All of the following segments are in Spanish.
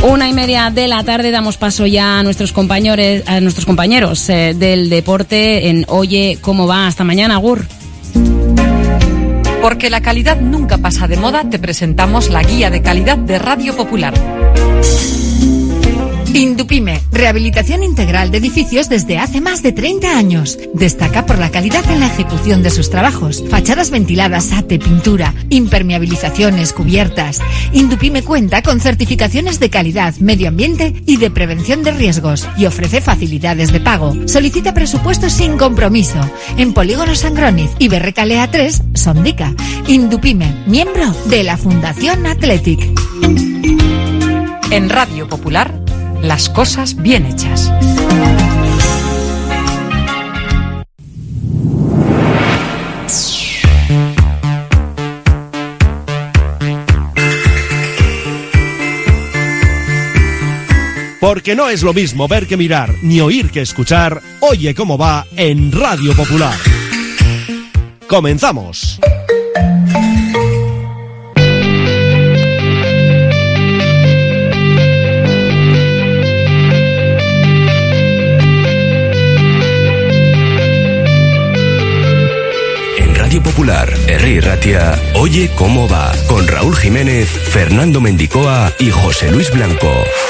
1:30 de la tarde, damos paso ya a nuestros compañeros del deporte en Oye Cómo Va. Hasta mañana, Agur. Porque la calidad nunca pasa de moda, te presentamos la guía de calidad de Radio Popular. Indupime, rehabilitación integral de edificios desde hace más de 30 años. Destaca por la calidad en la ejecución de sus trabajos. Fachadas ventiladas, ate, pintura, impermeabilizaciones, cubiertas. Indupime cuenta con certificaciones de calidad, medio ambiente y de prevención de riesgos y ofrece facilidades de pago. Solicita presupuestos sin compromiso en Polígono Sangroniz y Berrecalea 3, Sondica. Indupime, miembro de la Fundación Athletic. En Radio Popular, las cosas bien hechas. Porque no es lo mismo ver que mirar, ni oír que escuchar. Oye Cómo Va en Radio Popular. ¡Comenzamos! Radio Popular, Herri Ratia, Oye Cómo Va, con Raúl Jiménez, Fernando Mendicoa y José Luis Blanco.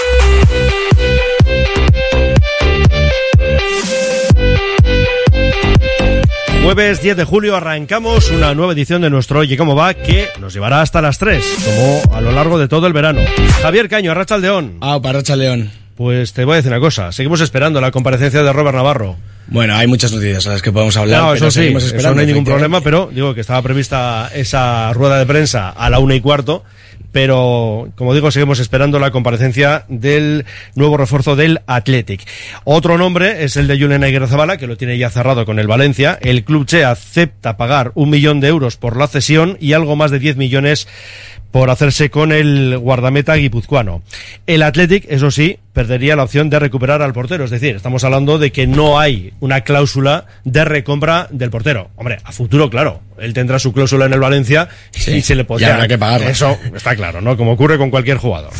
Jueves 10 de julio arrancamos una nueva edición de nuestro Oye Cómo Va, que nos llevará hasta las 3, como a lo largo de todo el verano. Javier Caño, Arratsaldeón. Arratsaldeón. Pues te voy a decir una cosa, seguimos esperando la comparecencia de Robert Navarro. Bueno, hay muchas noticias a las que podemos hablar. No, pero eso sí, eso no hay ningún problema, pero digo que estaba prevista esa rueda de prensa a la 1:15, pero como digo, seguimos esperando la comparecencia del nuevo refuerzo del Athletic. Otro nombre es el de Julen Aguirrezabala, que lo tiene ya cerrado con el Valencia. El club che acepta pagar 1 millón de euros por la cesión y algo más de 10 millones por hacerse con el guardameta guipuzcoano. El Athletic, eso sí, perdería la opción de recuperar al portero. Es decir, estamos hablando de que no hay una cláusula de recompra del portero. Hombre, a futuro, claro, él tendrá su cláusula en el Valencia y se le podrá. Y habrá que pagarla. Eso está claro, ¿no? Como ocurre con cualquier jugador.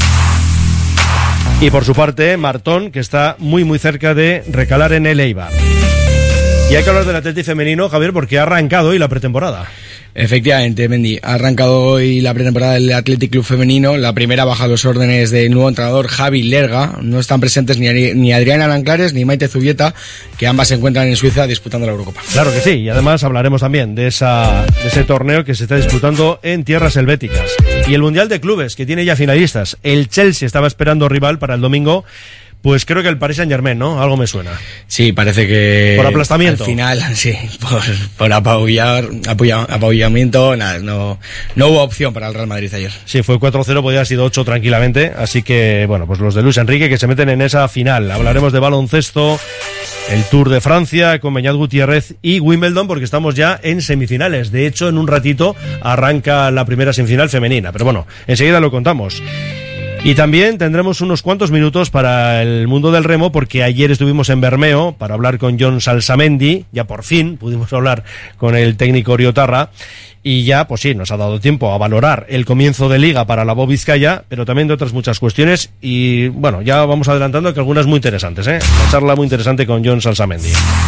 Y por su parte, Martón, que está muy muy cerca de recalar en el Eibar. Y hay que hablar del Athletic femenino, Javier, porque ha arrancado hoy la pretemporada. Efectivamente, Mendy, ha arrancado hoy la pretemporada del Athletic Club Femenino, la primera bajo los órdenes del nuevo entrenador Javi Lerga. No están presentes ni Adriana Aranclares ni Maite Zubieta, que ambas se encuentran en Suiza disputando la Eurocopa. Claro que sí, y además hablaremos también de ese torneo que se está disputando en tierras helvéticas. Y el Mundial de Clubes, que tiene ya finalistas. El Chelsea estaba esperando rival para el domingo. Pues creo que el Paris Saint-Germain, ¿no? Algo me suena. Sí, parece que... Por aplastamiento. Al final, sí, por apabullamiento, nada, no hubo opción para el Real Madrid ayer. Sí, fue 4-0, podría haber sido 8 tranquilamente, así que, bueno, pues los de Luis Enrique que se meten en esa final. Hablaremos de baloncesto, el Tour de Francia con Beñat Gutiérrez y Wimbledon, porque estamos ya en semifinales. De hecho, en un ratito arranca la primera semifinal femenina, pero bueno, enseguida lo contamos. Y también tendremos unos cuantos minutos para el mundo del remo, porque ayer estuvimos en Bermeo para hablar con Jon Salsamendi, ya por fin pudimos hablar con el técnico Oriotarra, y ya, pues sí, nos ha dado tiempo a valorar el comienzo de liga para la Bo Vizcaya, pero también de otras muchas cuestiones, y bueno, ya vamos adelantando que algunas muy interesantes, ¿eh? Una charla muy interesante con Jon Salsamendi.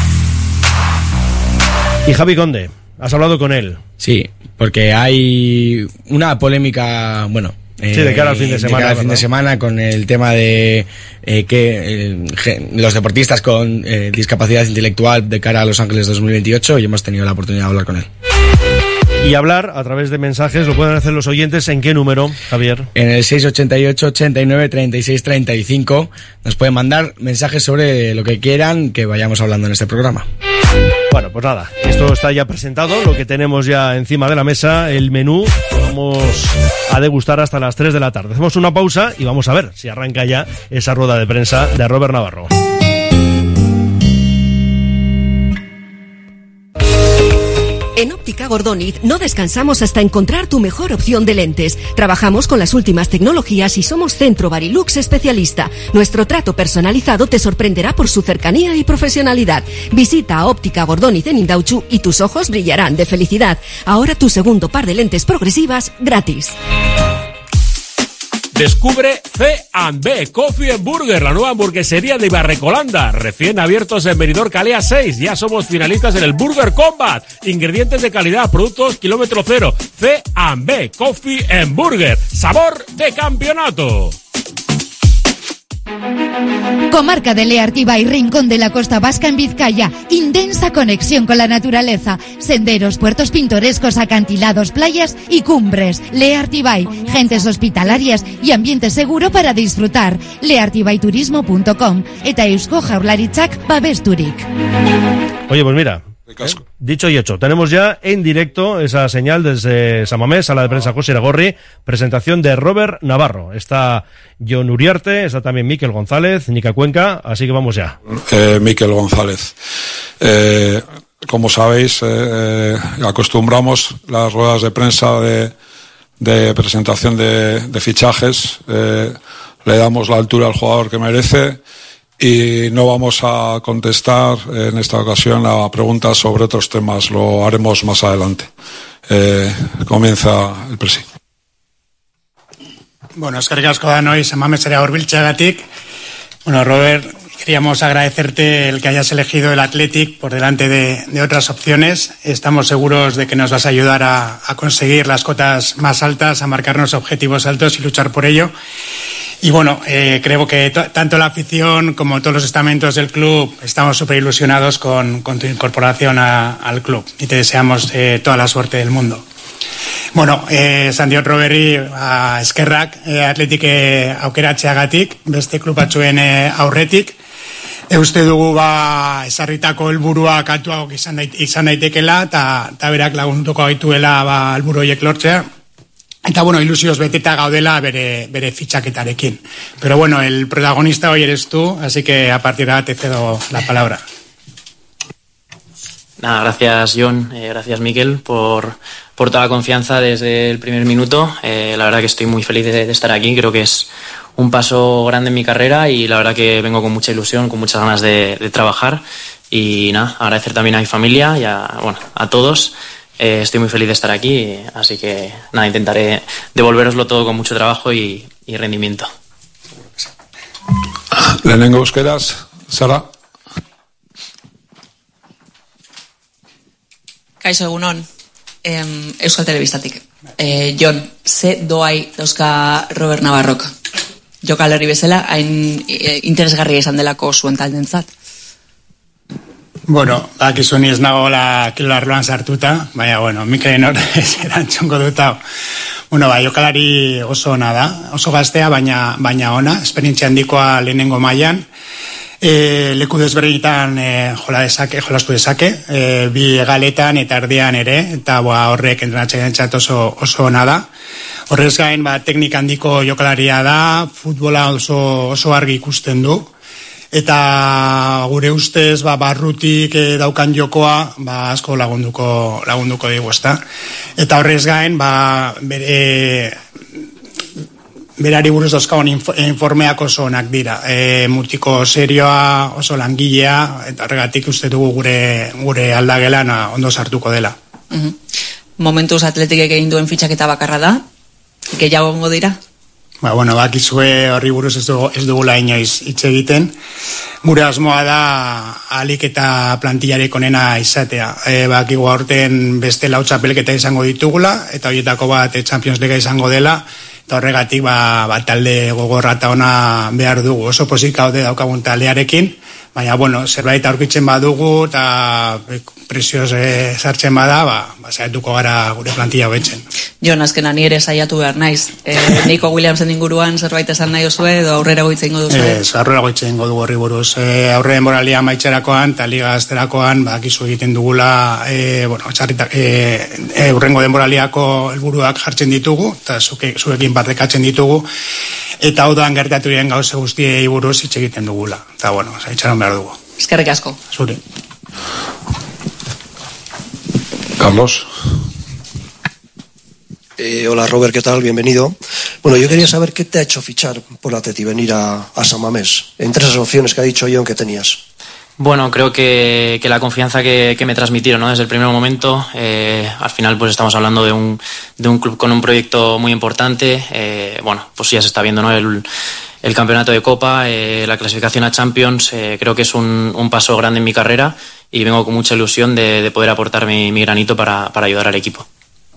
Y Javi Conde, ¿has hablado con él? Sí, porque hay una polémica, bueno... Sí, de cara al fin de semana. De cara al fin de semana, con el tema de los deportistas con discapacidad intelectual de cara a Los Ángeles 2028, y hemos tenido la oportunidad de hablar con él. Y hablar a través de mensajes, lo pueden hacer los oyentes, ¿en qué número, Javier? En el 688 89 36 35. Nos pueden mandar mensajes sobre lo que quieran que vayamos hablando en este programa. Bueno, pues nada, esto está ya presentado, lo que tenemos ya encima de la mesa, el menú, vamos a degustar hasta las 3 de la tarde. Hacemos una pausa y vamos a ver si arranca ya esa rueda de prensa de Robert Navarro. En Óptica Gordóniz no descansamos hasta encontrar tu mejor opción de lentes. Trabajamos con las últimas tecnologías y somos Centro Barilux especialista. Nuestro trato personalizado te sorprenderá por su cercanía y profesionalidad. Visita a Óptica Gordóniz en Indautxu y tus ojos brillarán de felicidad. Ahora tu segundo par de lentes progresivas gratis. Descubre C&B Coffee and Burger, la nueva hamburguesería de Ibarrecolanda, recién abiertos en Benidorm Calea 6. Ya somos finalistas en el Burger Combat. Ingredientes de calidad, productos kilómetro cero. C&B Coffee and Burger, sabor de campeonato. Comarca de Leartibai, rincón de la costa vasca en Vizcaya. Intensa conexión con la naturaleza. Senderos, puertos pintorescos, acantilados, playas y cumbres. Leartibai, gentes hospitalarias y ambiente seguro para disfrutar. leartibaiturismo.com eta Eusko Jaurlaritzak babesturik. Oye, pues mira, dicho y hecho, tenemos ya en directo esa señal desde San Mamés, sala de prensa José Iragorri, presentación de Robert Navarro. Está Jon Uriarte, está también Mikel González, Nica Cuenca, así que vamos ya. Mikel González. Como sabéis, acostumbramos las ruedas de prensa de presentación de fichajes, le damos la altura al jugador que merece. Y no vamos a contestar en esta ocasión a preguntas sobre otros temas, lo haremos más adelante. Comienza el presi. Bueno, eskerrik asko danoi, San Mamesera hurbiltzeagatik. Bueno, Robert, queríamos agradecerte el que hayas elegido el Athletic por delante de otras opciones. Estamos seguros de que nos vas a ayudar a conseguir las cotas más altas, a marcarnos objetivos altos y luchar por ello. Y bueno, creo que tanto la afición como todos los estamentos del club estamos súper ilusionados con tu incorporación al club y te deseamos toda la suerte del mundo. Bueno, Sandiot Roberri eskerrak Athletic aukeratzeagatik, beste klub batzuen aurretik. Uste dugu esarritako helburuak altuagoak izan daitekela eta berak lagunduko gaituela helburu horiek lortzea. Eta bueno, ilusioz beteta gaudela bere fitxaketarekin. Pero bueno, el protagonista hoy eres tú, así que a partir de ahora te cedo la palabra. Nada, gracias Jon, gracias Mikel por toda la confianza desde el primer minuto. La verdad que estoy muy feliz de estar aquí, creo que es un paso grande en mi carrera y la verdad que vengo con mucha ilusión, con muchas ganas de trabajar y nada, agradecer también a mi familia y a todos. Estoy muy feliz de estar aquí, así que nada, intentaré devolveroslo todo con mucho trabajo y rendimiento. Lehenengo euskeraz, Sara. Kaixo egunon, Euskal Telebistatik. Jon, ze doai dauzka Robert Navarrok? Jokalerri bezala, hain interesgarria izan delako zuen taldentzat. Bueno, bakizu ni ez nagoela kilolarloan sartuta, baina, bueno, Mikelen hor erantzungo dutau. Bueno, jokalari oso ona da, oso gaztea, baina ona, esperientzia handikoa lehenengo mailan. Leku desberdinetan jolasku dezake, bi egaletan eta erdian ere, eta horrek entrenatzaileentzat oso ona da. Horrez gain, teknika handiko jokalaria da, futbola oso argi ikusten du. Eta gure ustez barrutik daukan jokoa asko lagunduko digu, ezta. Eta horrez gain berari buruz dauzkagun informeak oso onak dira. Mutiko serioa, oso langilea, eta horregatik uste dugu gure aldagelan ondo sartuko dela. Momentuz Athleticek egin duen fitxaketa bakarra da, gehiago gongo dira? Bueno, bakizue horri buruz ez dugula inoiz hitz egiten. Gure asmoa da ahalik eta plantillarek onena izatea. Bakigu aurten beste 4 txapelketa izango ditugula, eta horietako bat Champions League izango dela, eta horregatik talde gogorra eta ona behar dugu. Oso pozik gaude daukagun taldearekin, baina, bueno, zerbait aurkitzen badugu eta presioz sartzen bada, saiatuko gara gure plantilla hobetzen. Jon, azkena ni ere saiatu behar naiz. Nico Williamsen inguruan zerbait esan nahi duzue edo aurrera goitzen ingo duzue? Aurrera goitzen ingo dugu horri buruz. Aurre denboralia maitxerakoan eta liga azterakoan bakizu egiten dugula urrengo denboraliako helburuak jartzen ditugu eta zuekin partekatzen ditugu eta hau doan gertatu diren gauze guztiei buruz hitz egiten dugula. Eta, itxaron behar dugu. Eskerrik asko. Zuri. Carlos. Hola Robert, ¿qué tal? Bienvenido. Bueno, yo quería saber qué te ha hecho fichar por Atleti, venir a San Mamés, entre esas opciones que ha dicho Jon que tenías. Bueno, creo que la confianza que me transmitieron, ¿no?, desde el primer momento, al final pues estamos hablando de un club con un proyecto muy importante. Bueno, pues ya se está viendo, ¿no?, el campeonato de Copa, la clasificación a Champions. Creo que es un paso grande en mi carrera y vengo con mucha ilusión de poder aportar mi granito para ayudar al equipo.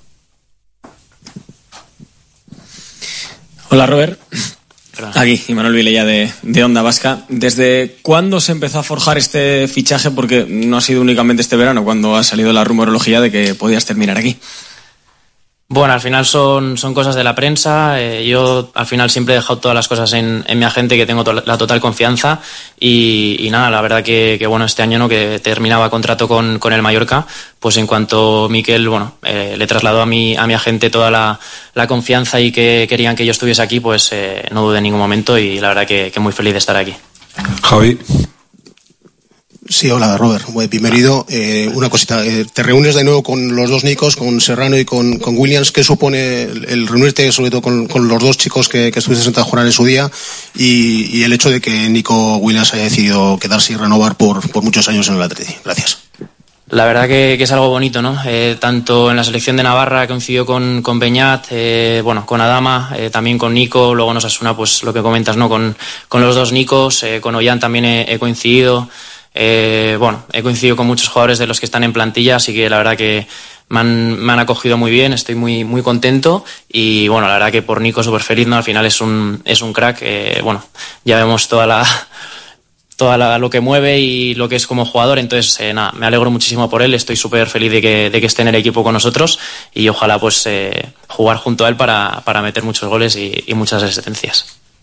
Hola, Robert. Aquí, Imanol Vilella de Onda Vasca. ¿Desde cuándo se empezó a forjar este fichaje? Porque no ha sido únicamente este verano cuando ha salido la rumorología de que podías terminar aquí. Bueno, al final son cosas de la prensa. Yo al final siempre he dejado todas las cosas en mi agente, que tengo la total confianza. Y nada, la verdad que bueno, este año, ¿no?, que terminaba contrato con el Mallorca, pues en cuanto Miquel, bueno, le trasladó a mi agente toda la confianza y que querían que yo estuviese aquí, pues no dudé en ningún momento y la verdad que muy feliz de estar aquí. Javi. Sí, hola, Robert. Bienvenido. Una cosita, te reúnes de nuevo con los dos Nicos, con Serrano y con Williams. ¿Qué supone el reunirte sobre todo con los dos chicos que estuviste sentados a jugar en su día y el hecho de que Nico Williams haya decidido quedarse y renovar por muchos años en el Atleti? Gracias. La verdad que es algo bonito, ¿no? Tanto en la selección de Navarra coincidió con Beñat, bueno, con Adama, también con Nico, luego en Osasuna, pues lo que comentas, ¿no?, con los dos Nicos, con Ollán también he coincidido. Bueno, he coincidido con muchos jugadores de los que están en plantilla, así que la verdad que me han acogido muy bien, estoy muy, muy contento y bueno, la verdad que por Nico súper feliz, ¿no? Al final es un crack, bueno, ya vemos toda lo que mueve y lo que es como jugador, entonces nada, me alegro muchísimo por él, estoy súper feliz de que esté en el equipo con nosotros y ojalá pues jugar junto a él para meter muchos goles y muchas asistencias.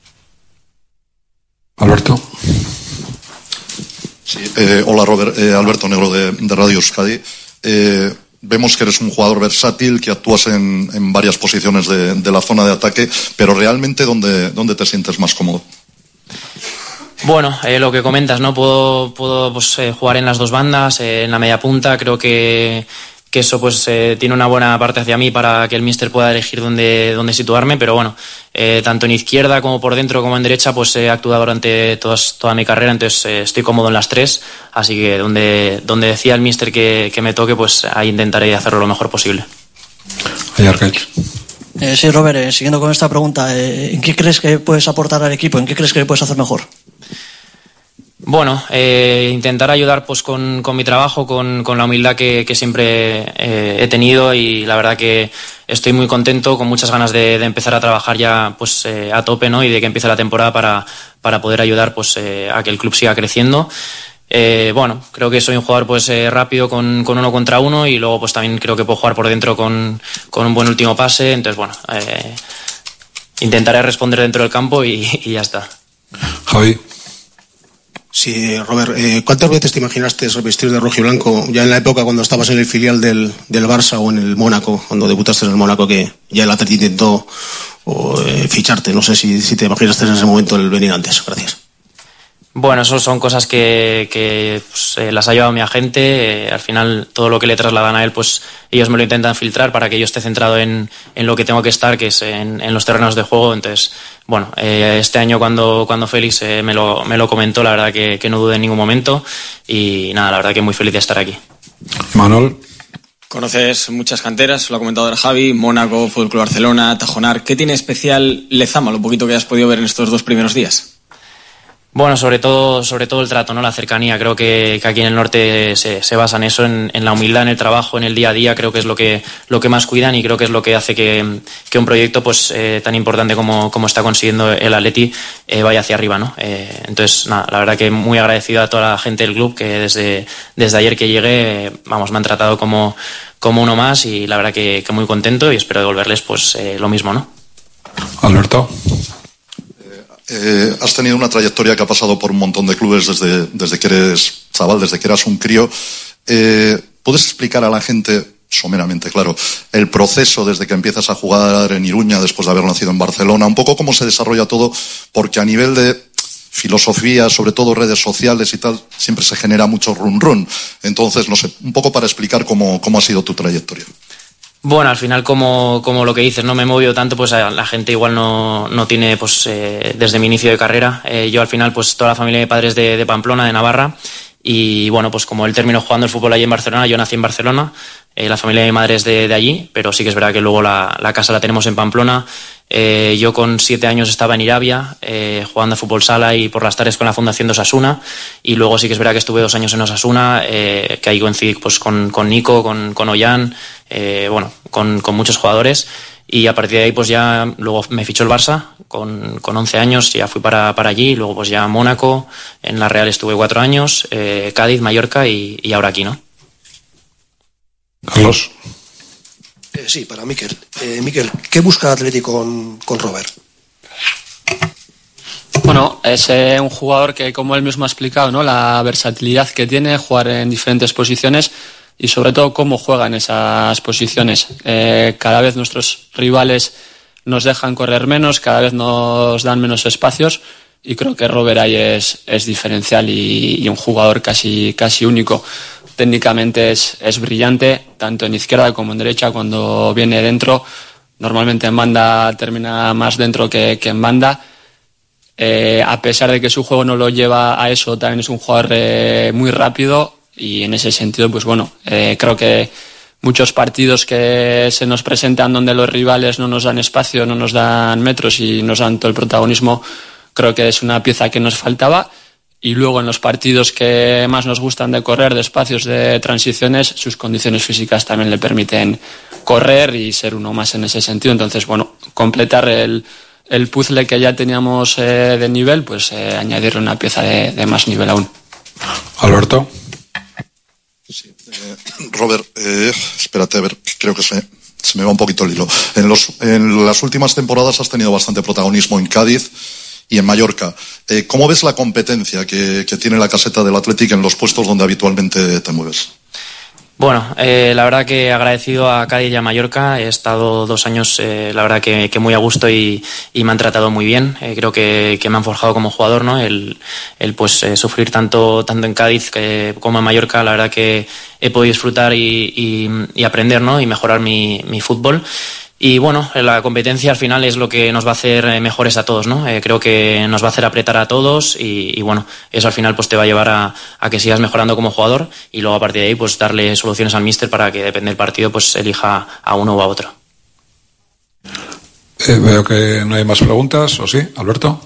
Alberto. Sí, hola Robert, Alberto Negro de Radio Euskadi. Vemos que eres un jugador versátil, que actúas en varias posiciones de la zona de ataque, pero realmente ¿dónde te sientes más cómodo? Bueno, lo que comentas, ¿no? Puedo pues, jugar en las dos bandas, en la media punta. Creo que eso pues tiene una buena parte hacia mí para que el míster pueda elegir dónde situarme, pero bueno, tanto en izquierda como por dentro como en derecha pues he actuado durante toda mi carrera, entonces estoy cómodo en las tres, así que donde decía el míster que me toque, pues ahí intentaré hacerlo lo mejor posible. Sí, Robert, siguiendo con esta pregunta, ¿en qué crees que puedes aportar al equipo? ¿En qué crees que puedes hacer mejor? Bueno, intentar ayudar pues con mi trabajo, con la humildad que siempre he tenido y la verdad que estoy muy contento, con muchas ganas de empezar a trabajar ya pues a tope, ¿no? Y de que empiece la temporada para poder ayudar pues a que el club siga creciendo. Bueno, creo que soy un jugador pues rápido con 1 contra 1 y luego pues también creo que puedo jugar por dentro con un buen último pase, entonces bueno, intentaré responder dentro del campo y ya está. Javi. Sí, Robert, ¿cuántas veces te imaginaste vestir de rojo y blanco ya en la época cuando estabas en el filial del Barça o en el Mónaco, cuando debutaste en el Mónaco, que ya el Atleti intentó ficharte? No sé si te imaginaste en ese momento el venir antes. Gracias. Bueno, eso son cosas que pues, las ha llevado mi agente. Al final, todo lo que le trasladan a él, pues ellos me lo intentan filtrar para que yo esté centrado en lo que tengo que estar, que es en los terrenos de juego. Entonces, bueno, este año cuando Félix me lo comentó, la verdad que no dudé en ningún momento. Y nada, la verdad que muy feliz de estar aquí. Manol. Conoces muchas canteras, lo ha comentado el Javi, Mónaco, Fútbol Club Barcelona, Tajonar. ¿Qué tiene especial Lezama, lo poquito que has podido ver en estos 2 primeros días? Bueno, sobre todo el trato, ¿no? La cercanía. Creo que aquí en el norte se basa en eso, en la humildad, en el trabajo, en el día a día. Creo que es lo que más cuidan y creo que es lo que hace que un proyecto pues tan importante como está consiguiendo el Atleti vaya hacia arriba, ¿no? Entonces, nada, la verdad que muy agradecido a toda la gente del club que desde ayer que llegué, vamos, me han tratado como uno más y la verdad que muy contento y espero devolverles pues lo mismo, ¿no? Alberto. Has tenido una trayectoria que ha pasado por un montón de clubes desde que eres chaval, desde que eras un crío. ¿Puedes explicar a la gente, someramente claro, el proceso desde que empiezas a jugar en Iruña después de haber nacido en Barcelona? Un poco cómo se desarrolla todo, porque a nivel de filosofía, sobre todo redes sociales y tal, siempre se genera mucho run. Entonces, no sé, un poco para explicar cómo ha sido tu trayectoria. Bueno, al final como lo que dices, no me he movido tanto, pues la gente igual no tiene pues desde mi inicio de carrera. Yo al final pues toda la familia de padres de Pamplona, de Navarra, Y bueno, pues como él terminó jugando el fútbol allí en Barcelona, yo nací en Barcelona, la familia de mi madre es de allí, pero sí que es verdad que luego la casa la tenemos en Pamplona. Yo con 7 años estaba en Irabia jugando a fútbol sala y por las tardes con la fundación de Osasuna, y luego sí que es verdad que estuve 2 años en Osasuna, que ahí coincidí pues con Nico, con Ollán, bueno, con muchos jugadores, y a partir de ahí pues ya luego me fichó el Barça con 11 años, ya fui para allí, luego pues ya Mónaco, en la Real estuve 4 años, Cádiz, Mallorca y ahora aquí, ¿no? Carlos. Sí, para Miquel. Miquel, ¿qué busca Atlético con Robert? Bueno, es un jugador que, como él mismo ha explicado, ¿no? La versatilidad que tiene, jugar en diferentes posiciones y sobre todo cómo juega en esas posiciones. Cada vez nuestros rivales nos dejan correr menos, cada vez nos dan menos espacios, y creo que Robert ahí es diferencial y un jugador casi único. Técnicamente es brillante, tanto en izquierda como en derecha. Cuando viene dentro, normalmente en banda termina más dentro que en banda. A pesar de que su juego no lo lleva a eso, también es un jugador muy rápido, y en ese sentido, pues bueno, creo que muchos partidos que se nos presentan donde los rivales no nos dan espacio, no nos dan metros y nos dan todo el protagonismo, creo que es una pieza que nos faltaba. Y luego en los partidos que más nos gustan de correr, de espacios, de transiciones, sus condiciones físicas también le permiten correr y ser uno más en ese sentido. Entonces, bueno, completar el puzzle que ya teníamos de nivel, pues añadirle una pieza de más nivel aún. Alberto. Sí, Robert, espérate, a ver, creo que se me va un poquito el hilo. En las últimas temporadas has tenido bastante protagonismo en Cádiz y en Mallorca. ¿Cómo ves la competencia que tiene la caseta del Athletic en los puestos donde habitualmente te mueves? Bueno, la verdad que agradecido a Cádiz y a Mallorca. He estado 2 años, la verdad que muy a gusto y me han tratado muy bien. Creo que me han forjado como jugador, ¿no? El sufrir tanto en Cádiz como en Mallorca, la verdad que he podido disfrutar y aprender, ¿no? Y mejorar mi fútbol. Y bueno, la competencia al final es lo que nos va a hacer mejores a todos, ¿no? Creo que nos va a hacer apretar a todos y bueno, eso al final pues te va a llevar a que sigas mejorando como jugador, y luego a partir de ahí pues darle soluciones al míster para que depende del partido pues elija a uno o a otro. Veo que no hay más preguntas, ¿o sí, Alberto?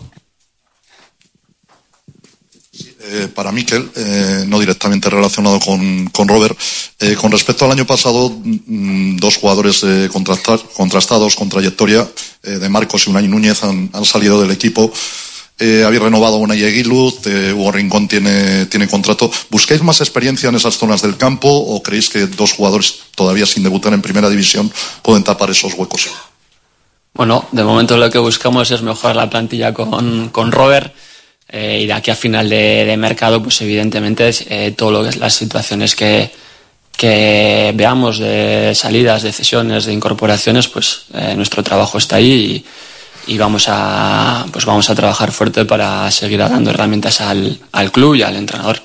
Para Miquel, no directamente relacionado con Robert, con respecto al año pasado, 2 jugadores contrastados con trayectoria, de Marcos y Unai Núñez, han salido del equipo. Habéis renovado a Unai Eguiluz, Hugo Rincón tiene contrato. ¿Buscáis más experiencia en esas zonas del campo o creéis que 2 jugadores todavía sin debutar en primera división pueden tapar esos huecos? Bueno, de momento lo que buscamos es mejorar la plantilla con Robert. Y de aquí a final de mercado, pues evidentemente todo lo que es las situaciones que veamos de salidas, de cesiones, de incorporaciones, pues nuestro trabajo está ahí y vamos a trabajar fuerte para seguir dando herramientas al club y al entrenador.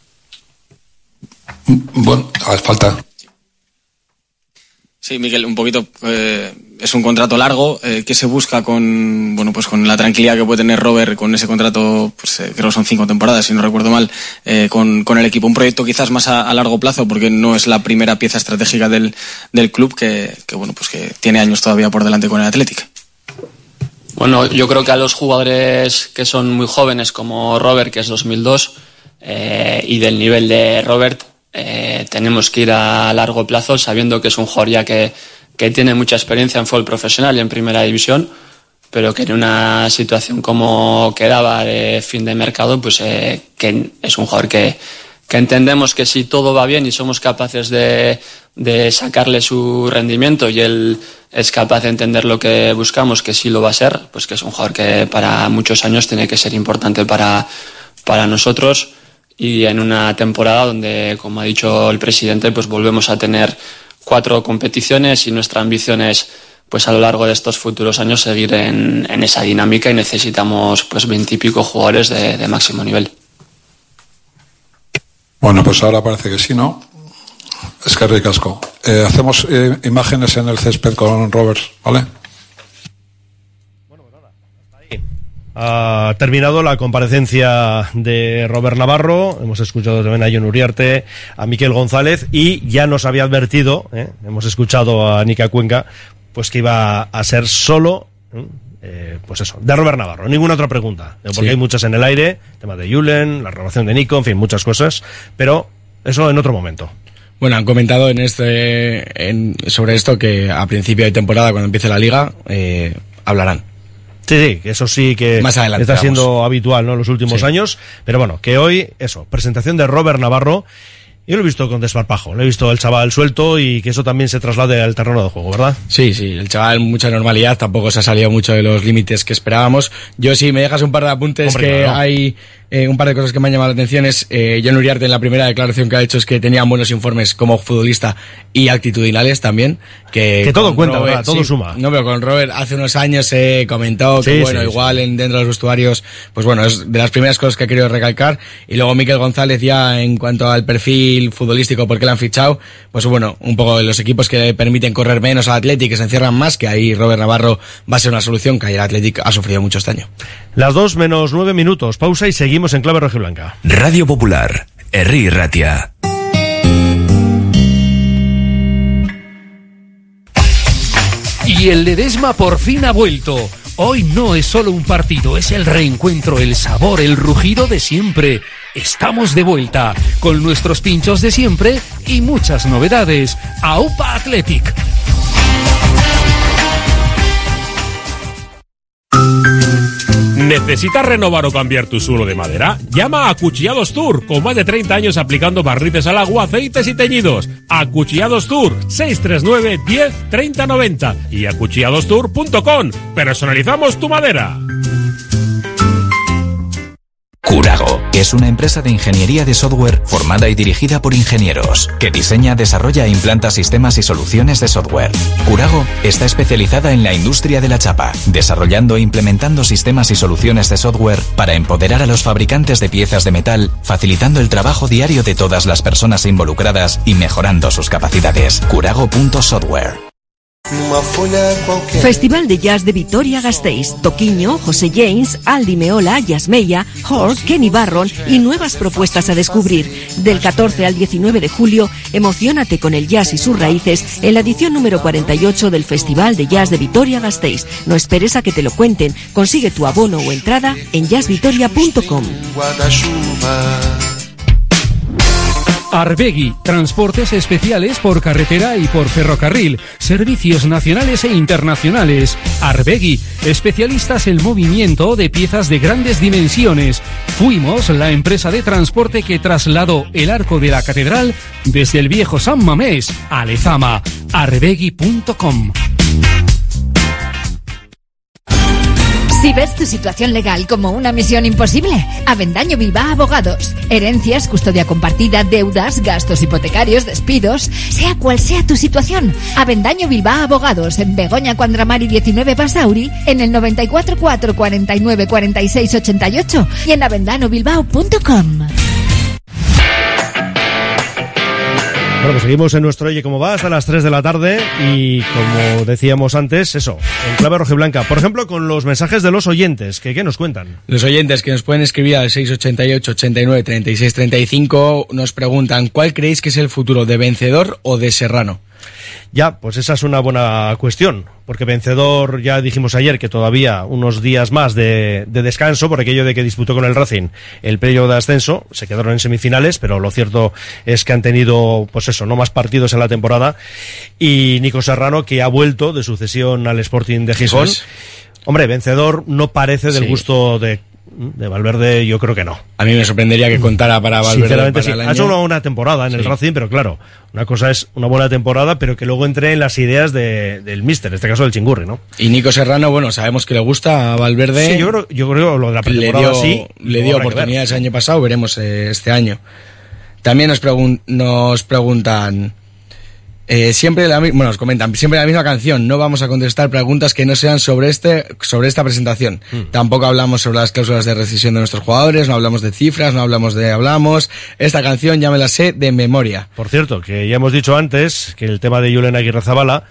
Bueno, falta. Sí, Miquel, un poquito, es un contrato largo. ¿Qué se busca con la tranquilidad que puede tener Robert con ese contrato? Pues creo que son 5 temporadas, si no recuerdo mal, con el equipo. Un proyecto quizás más a largo plazo, porque no es la primera pieza estratégica del club que tiene años todavía por delante con el Athletic. Bueno, yo creo que a los jugadores que son muy jóvenes, como Robert, que es 2002, y del nivel de Robert, tenemos que ir a largo plazo, sabiendo que es un jugador ya que tiene mucha experiencia en fútbol profesional y en primera división, pero que en una situación como quedaba de fin de mercado, pues que es un jugador que entendemos que si todo va bien y somos capaces de sacarle su rendimiento y él es capaz de entender lo que buscamos, que sí lo va a ser, pues que es un jugador que para muchos años tiene que ser importante para nosotros. Y en una temporada donde, como ha dicho el presidente, pues volvemos a tener 4 competiciones y nuestra ambición es, pues a lo largo de estos futuros años, seguir en esa dinámica, y necesitamos pues 20 y pico jugadores de máximo nivel. Bueno, pues ahora parece que sí, ¿no? Es que ricasco. Hacemos imágenes en el césped con Robert, ¿vale? ha terminado la comparecencia de Robert Navarro, hemos escuchado también a Jon Uriarte, a Miquel González, y ya nos había advertido, hemos escuchado a Nika Cuenca, pues que iba a ser solo, pues eso, de Robert Navarro, ninguna otra pregunta, porque hay muchas en el aire, tema de Julen, la renovación de Nico, en fin, muchas cosas, pero eso en otro momento. Bueno, han comentado sobre esto que a principio de temporada, cuando empiece la liga, hablarán. Sí, eso sí que más adelante, está siendo habitual, ¿no?, en los últimos años, pero bueno, que hoy, eso, presentación de Robert Navarro. Yo lo he visto con desparpajo, lo he visto el chaval suelto y que eso también se traslade al terreno de juego, ¿verdad? Sí, el chaval mucha normalidad, tampoco se ha salido mucho de los límites que esperábamos. Yo sí, me dejas un par de apuntes. Hombre, que claro. Hay un par de cosas que me han llamado la atención. Es Jon Uriarte, en la primera declaración que ha hecho, es que tenían buenos informes como futbolista y actitudinales también. Que todo cuenta, Robert, ¿verdad? Todo suma. No, pero con Robert hace unos años he comentado que igual dentro de los vestuarios, pues bueno, es de las primeras cosas que he querido recalcar. Y luego Miquel González, ya en cuanto al perfil futbolístico, porque le han fichado, pues bueno, un poco de los equipos que permiten correr menos al Athletic, que se encierran más, que ahí Robert Navarro va a ser una solución, que ahí el Athletic ha sufrido mucho este año. Las 2 menos 9 minutos, pausa y seguimos en Clave Rojiblanca. Radio Popular, Herri Ratia. Y el Ledesma por fin ha vuelto. Hoy no es solo un partido, es el reencuentro, el sabor, el rugido de siempre. Estamos de vuelta, con nuestros pinchos de siempre y muchas novedades. ¡Aupa Athletic! ¿Necesitas renovar o cambiar tu suelo de madera? Llama a Acuchillados Tour, con más de 30 años aplicando barnices al agua, aceites y teñidos. Acuchillados Tour, 639 10 30 90 y acuchilladostour.com. Personalizamos tu madera. Curago es una empresa de ingeniería de software formada y dirigida por ingenieros, que diseña, desarrolla e implanta sistemas y soluciones de software. Curago está especializada en la industria de la chapa, desarrollando e implementando sistemas y soluciones de software para empoderar a los fabricantes de piezas de metal, facilitando el trabajo diario de todas las personas involucradas y mejorando sus capacidades. Curago.software. Festival de Jazz de Vitoria-Gasteiz. Toquiño, José James, Aldi Meola, Yasmeya, Hort, Kenny Barron y nuevas propuestas a descubrir. Del 14 al 19 de julio, emociónate con el jazz y sus raíces en la edición número 48 del Festival de Jazz de Vitoria-Gasteiz. No esperes a que te lo cuenten. Consigue tu abono o entrada en jazzvitoria.com. Arbegui, transportes especiales por carretera y por ferrocarril, servicios nacionales e internacionales. Arbegui, especialistas en movimiento de piezas de grandes dimensiones. Fuimos la empresa de transporte que trasladó el arco de la catedral desde el viejo San Mamés a Lezama. Arbegui.com. Si ves tu situación legal como una misión imposible, Avendaño Bilbao Abogados. Herencias, custodia compartida, deudas, gastos hipotecarios, despidos, sea cual sea tu situación. Avendaño Bilbao Abogados, en Begoña Cuandramari 19 Basauri, en el 94 4 49 46 88 y en avendanobilbao.com. Bueno, pues seguimos en nuestro Oye Cómo Va hasta las 3 de la tarde y como decíamos antes, eso, en Clave Rojiblanca. Por ejemplo, con los mensajes de los oyentes, ¿qué nos cuentan? Los oyentes que nos pueden escribir al 688 89 36 35 nos preguntan, ¿cuál creéis que es el futuro, de Vencedor o de Serrano? Ya, pues esa es una buena cuestión, porque Vencedor, ya dijimos ayer que todavía unos días más de descanso por aquello de que disputó con el Racing el playoff de ascenso, se quedaron en semifinales, pero lo cierto es que han tenido, pues eso, no más partidos en la temporada, y Nico Serrano, que ha vuelto de sucesión al Sporting de Gijón. Hombre, Vencedor no parece del gusto de Valverde, yo creo que no. A mí me sorprendería que contara para Valverde. Sinceramente para sí, ha hecho una buena temporada en el Racing, pero claro, una cosa es una buena temporada, pero que luego entre en las ideas del míster, en este caso del Chingurri, ¿no? Y Nico Serrano, bueno, sabemos que le gusta a Valverde. Sí, yo creo lo de la pretemporada le dio oportunidades el año pasado, veremos este año. También nos preguntan... nos comentan siempre la misma canción. No vamos a contestar preguntas que no sean sobre esta presentación. Tampoco hablamos sobre las cláusulas de rescisión de nuestros jugadores, no hablamos de cifras, no hablamos de esta canción ya me la sé de memoria. Por cierto, que ya hemos dicho antes que el tema de Julen Aguirrezabala,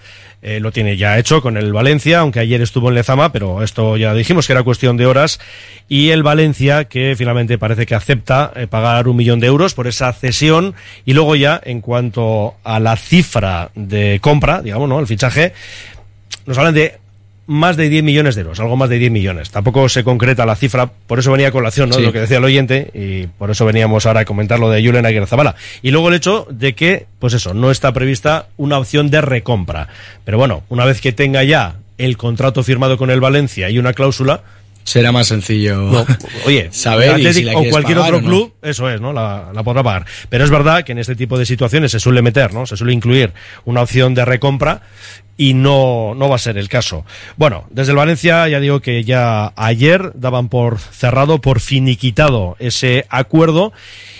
lo tiene ya hecho con el Valencia, aunque ayer estuvo en Lezama, pero esto ya dijimos que era cuestión de horas, y el Valencia que finalmente parece que acepta pagar 1 millón de euros por esa cesión, y luego ya en cuanto a la cifra de compra, digamos, ¿no?, el fichaje, nos hablan de más de 10 millones de euros, algo más de 10 millones. Tampoco se concreta la cifra, por eso venía a colación, ¿no?, lo que decía el oyente, y por eso veníamos ahora a comentar lo de Julen Aguirrezabala. Y luego el hecho de que, pues eso, no está prevista una opción de recompra. Pero bueno, una vez que tenga ya el contrato firmado con el Valencia y una cláusula, será más sencillo. No, oye, saber el Athletic si la o cualquier otro no. club, eso es, ¿no?, la podrá pagar. Pero es verdad que en este tipo de situaciones se suele meter, ¿no?, se suele incluir una opción de recompra, y no va a ser el caso. Bueno, desde el Valencia ya digo que ya ayer daban por cerrado, por finiquitado ese acuerdo.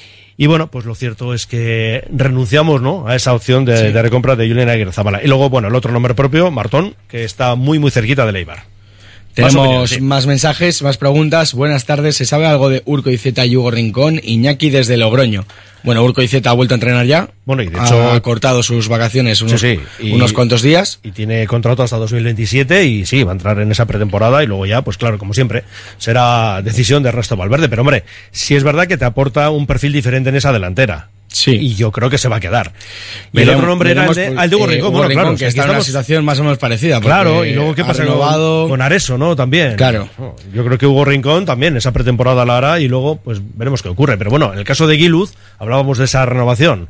Y bueno, pues lo cierto es que renunciamos, ¿no?, a esa opción de recompra de Julen Aguirrezabala. Y luego, bueno, el otro nombre propio, Martón, que está muy cerquita del Eibar. Tenemos más mensajes, más preguntas. Buenas tardes. ¿Se sabe algo de Urco Iceta y Hugo Rincón? Iñaki desde Logroño. Bueno, Urco Iceta ha vuelto a entrenar ya. Bueno, y de hecho ha cortado sus vacaciones unos cuantos días. Y tiene contrato hasta 2027 y sí, va a entrar en esa pretemporada y luego ya, pues claro, como siempre, será decisión de Ernesto Valverde. Pero hombre, sí es verdad que te aporta un perfil diferente en esa delantera. Sí. Y yo creo que se va a quedar. Y el otro nombre era el de Hugo Rincón. Bueno, claro, que está en una situación más o menos parecida. Claro, y luego qué pasa con Areso, ¿no? También. Claro. Yo creo que Hugo Rincón también esa pretemporada la hará y luego pues veremos qué ocurre. Pero bueno, en el caso de Guiluz, hablábamos de esa renovación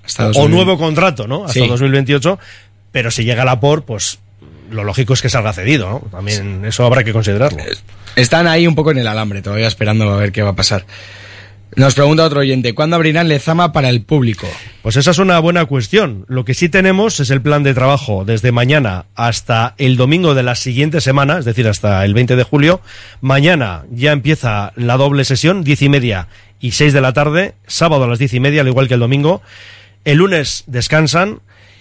o nuevo contrato, ¿no? Hasta 2028, pero si llega la POR, pues lo lógico es que salga cedido, ¿no? También eso habrá que considerarlo. Están ahí un poco en el alambre, todavía esperando a ver qué va a pasar. Nos pregunta otro oyente, ¿cuándo abrirán Lezama para el público? Pues esa es una buena cuestión. Lo que sí tenemos es el plan de trabajo desde mañana hasta el domingo de la siguiente semana, es decir, hasta el 20 de julio. Mañana ya empieza la doble sesión, 10:30 y 6 de la tarde, sábado a las 10:30, al igual que el domingo. El lunes descansan.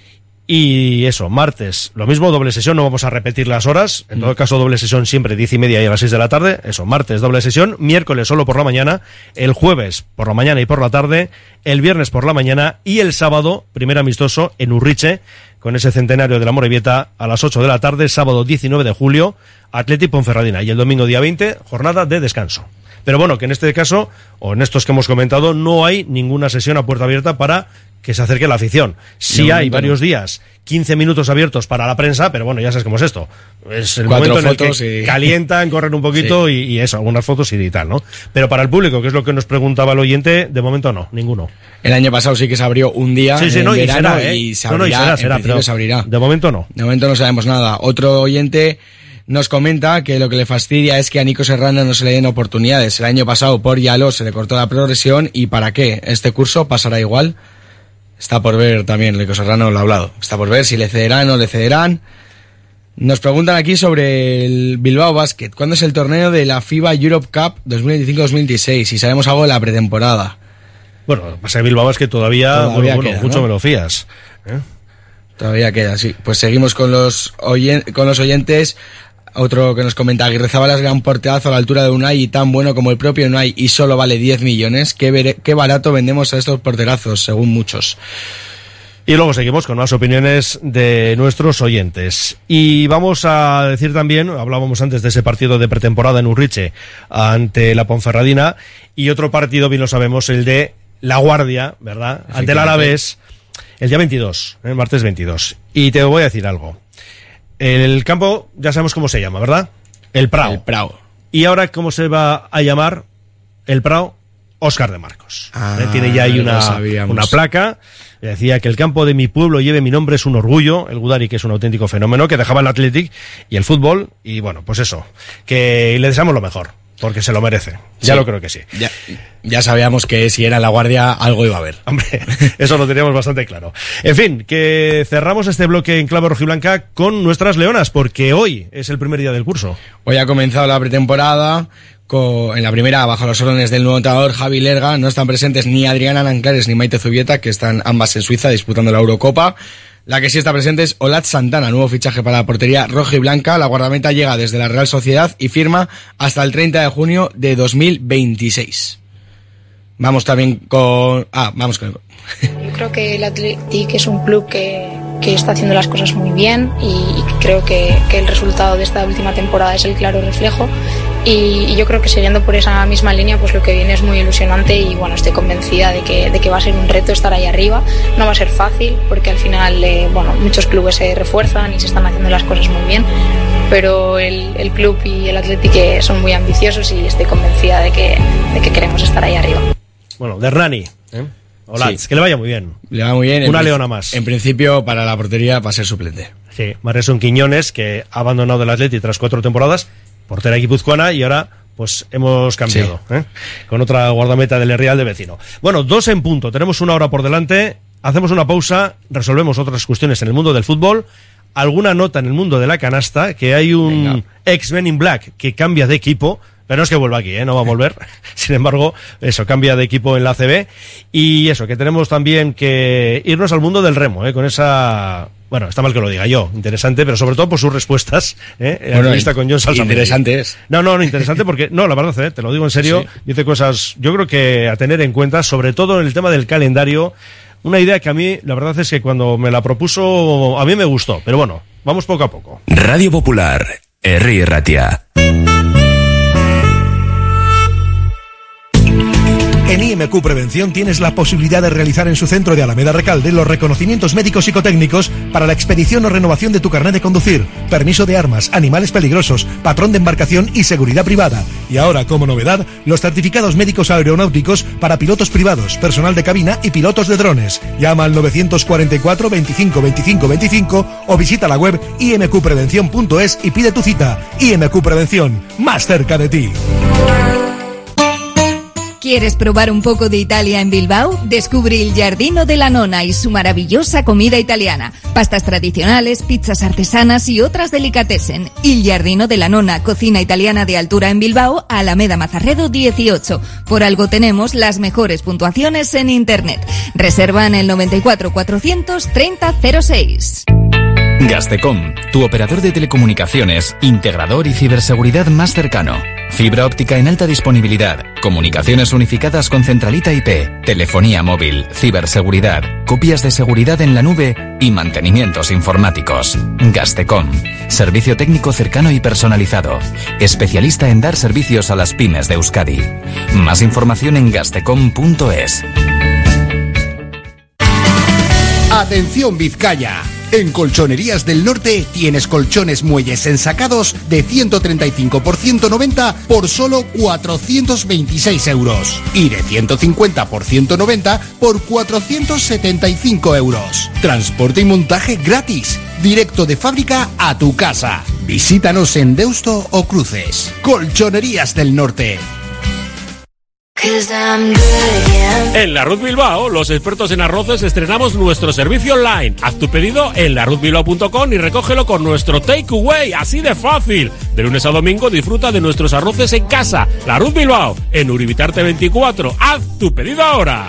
Y eso, martes, lo mismo, doble sesión, no vamos a repetir las horas, en todo caso doble sesión siempre 10:30 y a las 6 de la tarde, eso, martes doble sesión, miércoles solo por la mañana, el jueves por la mañana y por la tarde, el viernes por la mañana y el sábado, primer amistoso en Urriche, con ese centenario de la Morevieta a las 8 de la tarde, sábado 19 de julio, Athletic Ponferradina, y el domingo día 20, jornada de descanso. Pero bueno, que en este caso, o en estos que hemos comentado, no hay ninguna sesión a puerta abierta para que se acerque la afición. Sí hay varios días, 15 minutos abiertos para la prensa, pero bueno, ya sabes cómo es esto. Es el momento en el que calientan, corren un poquito y eso, algunas fotos y tal, ¿no? Pero para el público, que es lo que nos preguntaba el oyente, de momento no, ninguno. El año pasado sí que se abrió un día en verano y se abrirá. De momento no. De momento no sabemos nada. Otro oyente nos comenta que lo que le fastidia es que a Nico Serrano no se le den oportunidades. El año pasado por Yaló se le cortó la progresión y ¿para qué? ¿Este curso pasará igual? Está por ver también, Nico Serrano lo ha hablado. Está por ver si le cederán o no le cederán. Nos preguntan aquí sobre el Bilbao Basket. ¿Cuándo es el torneo de la FIBA Europe Cup 2025-2026? Si sabemos algo de la pretemporada. Bueno, pasa que Bilbao Basket todavía queda, mucho, ¿no? Me lo fías. Todavía queda, sí. Pues seguimos con los oyentes. Otro que nos comenta, Aguirrezabala es gran porterazo a la altura de Unai y tan bueno como el propio Unai y solo vale 10 millones. Qué barato vendemos a estos porterazos, según muchos. Y luego seguimos con más opiniones de nuestros oyentes. Y vamos a decir también, hablábamos antes de ese partido de pretemporada en Urriche ante la Ponferradina, y otro partido, bien lo sabemos, el de La Guardia, ¿verdad? Ante el Alavés, el día 22, el martes 22. Y te voy a decir algo. El campo, ya sabemos cómo se llama, ¿verdad? El Prao. El Prao. Y ahora, ¿cómo se va a llamar el Prao? Óscar de Marcos. Tiene ya ahí una placa. Decía que el campo de mi pueblo lleve mi nombre, es un orgullo. El Gudari, que es un auténtico fenómeno, que dejaba el Athletic y el fútbol. Y bueno, pues eso. Que le deseamos lo mejor, porque se lo merece. Ya lo creo que sí. Ya sabíamos que si era La Guardia algo iba a haber. Hombre, eso lo teníamos bastante claro. En fin, que cerramos este bloque en clave rojiblanca con nuestras leonas, porque hoy es el primer día del curso. Hoy ha comenzado la pretemporada. En la primera, bajo los órdenes del nuevo entrenador Javi Lerga, no están presentes ni Adriana Nanclares ni Maite Zubieta, que están ambas en Suiza disputando la Eurocopa. La que sí está presente es Olat Santana, nuevo fichaje para la portería roja y blanca. La guardameta llega desde la Real Sociedad y firma hasta el 30 de junio de 2026. Vamos también con... Vamos con... Yo creo que el Athletic es un club que está haciendo las cosas muy bien y creo que el resultado de esta última temporada es el claro reflejo. Y yo creo que siguiendo por esa misma línea, pues lo que viene es muy ilusionante y bueno, estoy convencida de que va a ser un reto estar ahí arriba. No va a ser fácil porque al final muchos clubes se refuerzan y se están haciendo las cosas muy bien, pero el club y el Athletic son muy ambiciosos y estoy convencida de que queremos estar ahí arriba. Bueno, de Rani, hola, sí. Que le vaya muy bien. Le va muy bien. Una leona más. En principio, para la portería, para ser suplente. Sí, Marreson Quiñones, que ha abandonado el Athletic tras 4 temporadas, portera guipuzcoana, y ahora pues hemos cambiado, sí. Con otra guardameta del Real de vecino. Bueno, 2 en punto, tenemos 1 hora por delante, hacemos una pausa, resolvemos otras cuestiones en el mundo del fútbol, alguna nota en el mundo de la canasta, que hay un ex Men in Black que cambia de equipo, pero no es que vuelva aquí, no va a volver. Sin embargo, eso, cambia de equipo en la ACB. Y eso, que tenemos también que irnos al mundo del remo, con esa... Bueno, está mal que lo diga yo, interesante, pero sobre todo por sus respuestas, entrevista con John Salsa. Interesante es. No, interesante porque, no, la verdad, te lo digo en serio, sí. Dice cosas, yo creo que a tener en cuenta, sobre todo en el tema del calendario, una idea que a mí, la verdad es que cuando me la propuso, a mí me gustó, pero bueno, vamos poco a poco. Radio Popular, Herri Ratia. En IMQ Prevención tienes la posibilidad de realizar en su centro de Alameda Recalde los reconocimientos médicos psicotécnicos para la expedición o renovación de tu carnet de conducir, permiso de armas, animales peligrosos, patrón de embarcación y seguridad privada. Y ahora, como novedad, los certificados médicos aeronáuticos para pilotos privados, personal de cabina y pilotos de drones. Llama al 944 25 25 25 o visita la web imqprevención.es y pide tu cita. IMQ Prevención, más cerca de ti. ¿Quieres probar un poco de Italia en Bilbao? Descubre il Giardino della Nonna y su maravillosa comida italiana. Pastas tradicionales, pizzas artesanas y otras delicatessen. Il Giardino della Nonna, cocina italiana de altura en Bilbao, Alameda Mazarredo 18. Por algo tenemos las mejores puntuaciones en internet. Reserva en el 94 430 06. Gastecom, tu operador de telecomunicaciones, integrador y ciberseguridad más cercano. Fibra óptica en alta disponibilidad, comunicaciones unificadas con centralita IP, telefonía móvil, ciberseguridad, copias de seguridad en la nube y mantenimientos informáticos. Gastecom, servicio técnico cercano y personalizado, especialista en dar servicios a las pymes de Euskadi. Más información en gastecom.es. Atención Vizcaya. En Colchonerías del Norte tienes colchones muelles ensacados de 135 por 190 por solo 426 euros y de 150 por 190 por 475 euros. Transporte y montaje gratis, directo de fábrica a tu casa. Visítanos en Deusto o Cruces. Colchonerías del Norte. En La Ruz Bilbao, los expertos en arroces, estrenamos nuestro servicio online. Haz tu pedido en laruzbilbao.com y recógelo con nuestro takeaway, así de fácil. De lunes a domingo disfruta de nuestros arroces en casa. La Ruz Bilbao, en Uribitarte 24. Haz tu pedido ahora.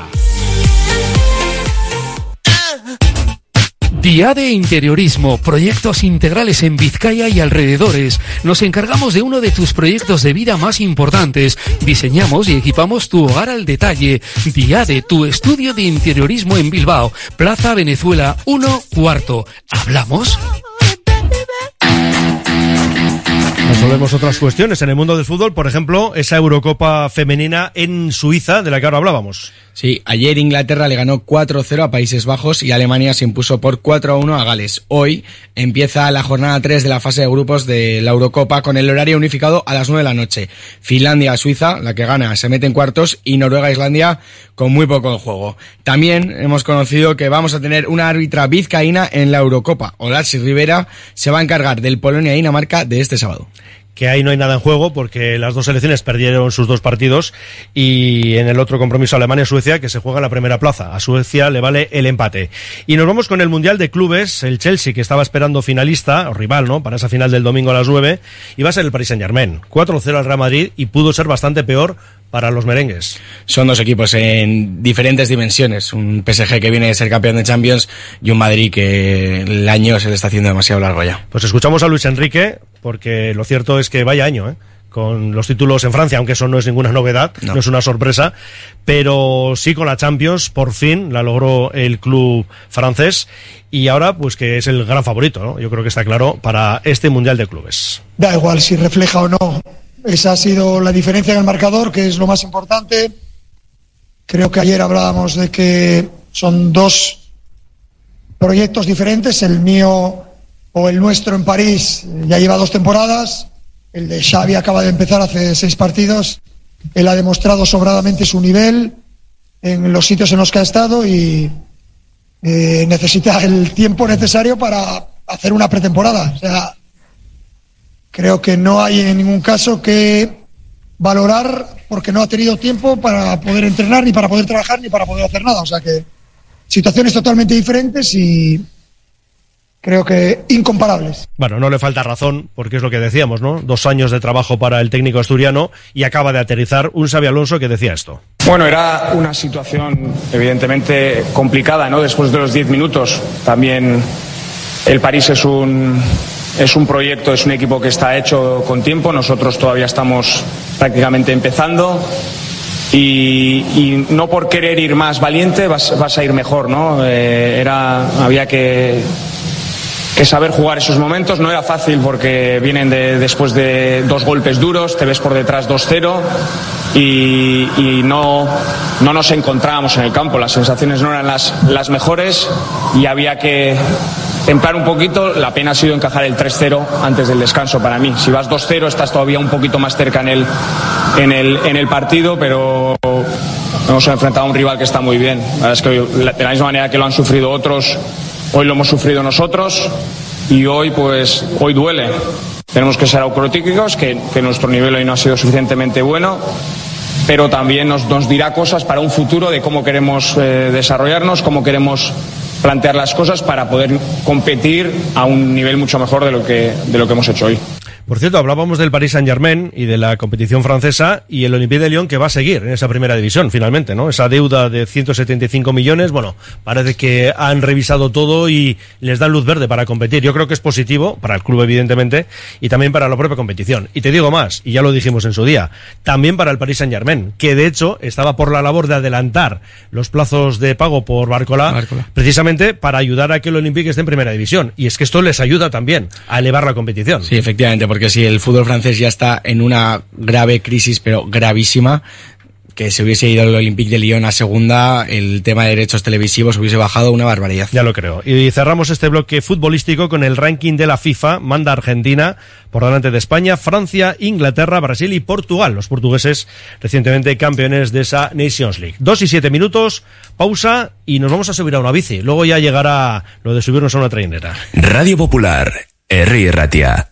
Diade Interiorismo, proyectos integrales en Vizcaya y alrededores. Nos encargamos de uno de tus proyectos de vida más importantes. Diseñamos y equipamos tu hogar al detalle. Diade, tu estudio de interiorismo en Bilbao, Plaza Venezuela 1 cuarto. ¿Hablamos? Resolvemos otras cuestiones en el mundo del fútbol, por ejemplo, esa Eurocopa femenina en Suiza, de la que ahora hablábamos. Sí, ayer Inglaterra le ganó 4-0 a Países Bajos y Alemania se impuso por 4-1 a Gales. Hoy empieza la jornada 3 de la fase de grupos de la Eurocopa con el horario unificado a las 9 de la noche. Finlandia-Suiza, la que gana, se mete en cuartos y Noruega-Islandia con muy poco en juego. También hemos conocido que vamos a tener una árbitra vizcaína en la Eurocopa. Olatzi Rivera se va a encargar del Polonia-Dinamarca de este sábado. Que ahí no hay nada en juego porque las dos selecciones perdieron sus 2 partidos y en el otro compromiso Alemania-Suecia que se juega en la primera plaza. A Suecia le vale el empate. Y nos vamos con el Mundial de Clubes, el Chelsea que estaba esperando finalista, o rival, ¿no?, para esa final del domingo a las 9, y va a ser el Paris Saint-Germain. 4-0 al Real Madrid y pudo ser bastante peor para los merengues. Son dos equipos en diferentes dimensiones. Un PSG que viene de ser campeón de Champions y un Madrid que el año se le está haciendo demasiado largo ya. Pues escuchamos a Luis Enrique porque lo cierto es que vaya año, con los títulos en Francia, aunque eso no es ninguna novedad, no es una sorpresa, pero sí con la Champions, por fin la logró el club francés y ahora pues que es el gran favorito, ¿no? Yo creo que está claro para este Mundial de Clubes. Da igual si refleja o no, esa ha sido la diferencia en el marcador, que es lo más importante. Creo que ayer hablábamos de que son dos proyectos diferentes, el mío o el nuestro en París ya lleva 2 temporadas, el de Xavi acaba de empezar hace 6 partidos, él ha demostrado sobradamente su nivel en los sitios en los que ha estado y necesita el tiempo necesario para hacer una pretemporada. O sea, creo que no hay en ningún caso que valorar porque no ha tenido tiempo para poder entrenar, ni para poder trabajar, ni para poder hacer nada. O sea que situaciones totalmente diferentes y creo que incomparables. Bueno, no le falta razón, porque es lo que decíamos, ¿no? 2 años de trabajo para el técnico asturiano y acaba de aterrizar un Xabi Alonso que decía esto. Bueno, era una situación evidentemente complicada, ¿no? Después de los 10 minutos. También el París es un proyecto, es un equipo que está hecho con tiempo. Nosotros todavía estamos prácticamente empezando. Y no por querer ir más valiente vas a ir mejor, ¿no? Había que saber jugar esos momentos. No era fácil porque vienen después de 2 golpes duros, te ves por detrás 2-0 y no nos encontrábamos en el campo. Las sensaciones no eran las mejores y había que templar un poquito. La pena ha sido encajar el 3-0 antes del descanso para mí. Si vas 2-0 estás todavía un poquito más cerca en el partido, pero hemos enfrentado a un rival que está muy bien. La verdad es que de la misma manera que lo han sufrido otros, hoy lo hemos sufrido nosotros y hoy duele. Tenemos que ser autocríticos, que nuestro nivel hoy no ha sido suficientemente bueno, pero también nos dirá cosas para un futuro de cómo queremos desarrollarnos, cómo queremos plantear las cosas para poder competir a un nivel mucho mejor de lo que hemos hecho hoy. Por cierto, hablábamos del Paris Saint-Germain y de la competición francesa y el Olympique de Lyon que va a seguir en esa primera división finalmente, ¿no? Esa deuda de 175 millones, bueno, parece que han revisado todo y les dan luz verde para competir. Yo creo que es positivo para el club evidentemente y también para la propia competición. Y te digo más, y ya lo dijimos en su día, también para el Paris Saint-Germain, que de hecho estaba por la labor de adelantar los plazos de pago por Barcola. Precisamente para ayudar a que el Olympique esté en primera división. Y es que esto les ayuda también a elevar la competición. Sí, efectivamente, porque si el fútbol francés ya está en una grave crisis, pero gravísima, que se hubiese ido el Olympique de Lyon a segunda, el tema de derechos televisivos hubiese bajado una barbaridad. Ya lo creo. Y cerramos este bloque futbolístico con el ranking de la FIFA. Manda Argentina por delante de España, Francia, Inglaterra, Brasil y Portugal. Los portugueses recientemente campeones de esa Nations League. 2 y 7 minutos, pausa y nos vamos a subir a una bici. Luego ya llegará lo de subirnos a una trainera. Radio Popular, Herri Ratia.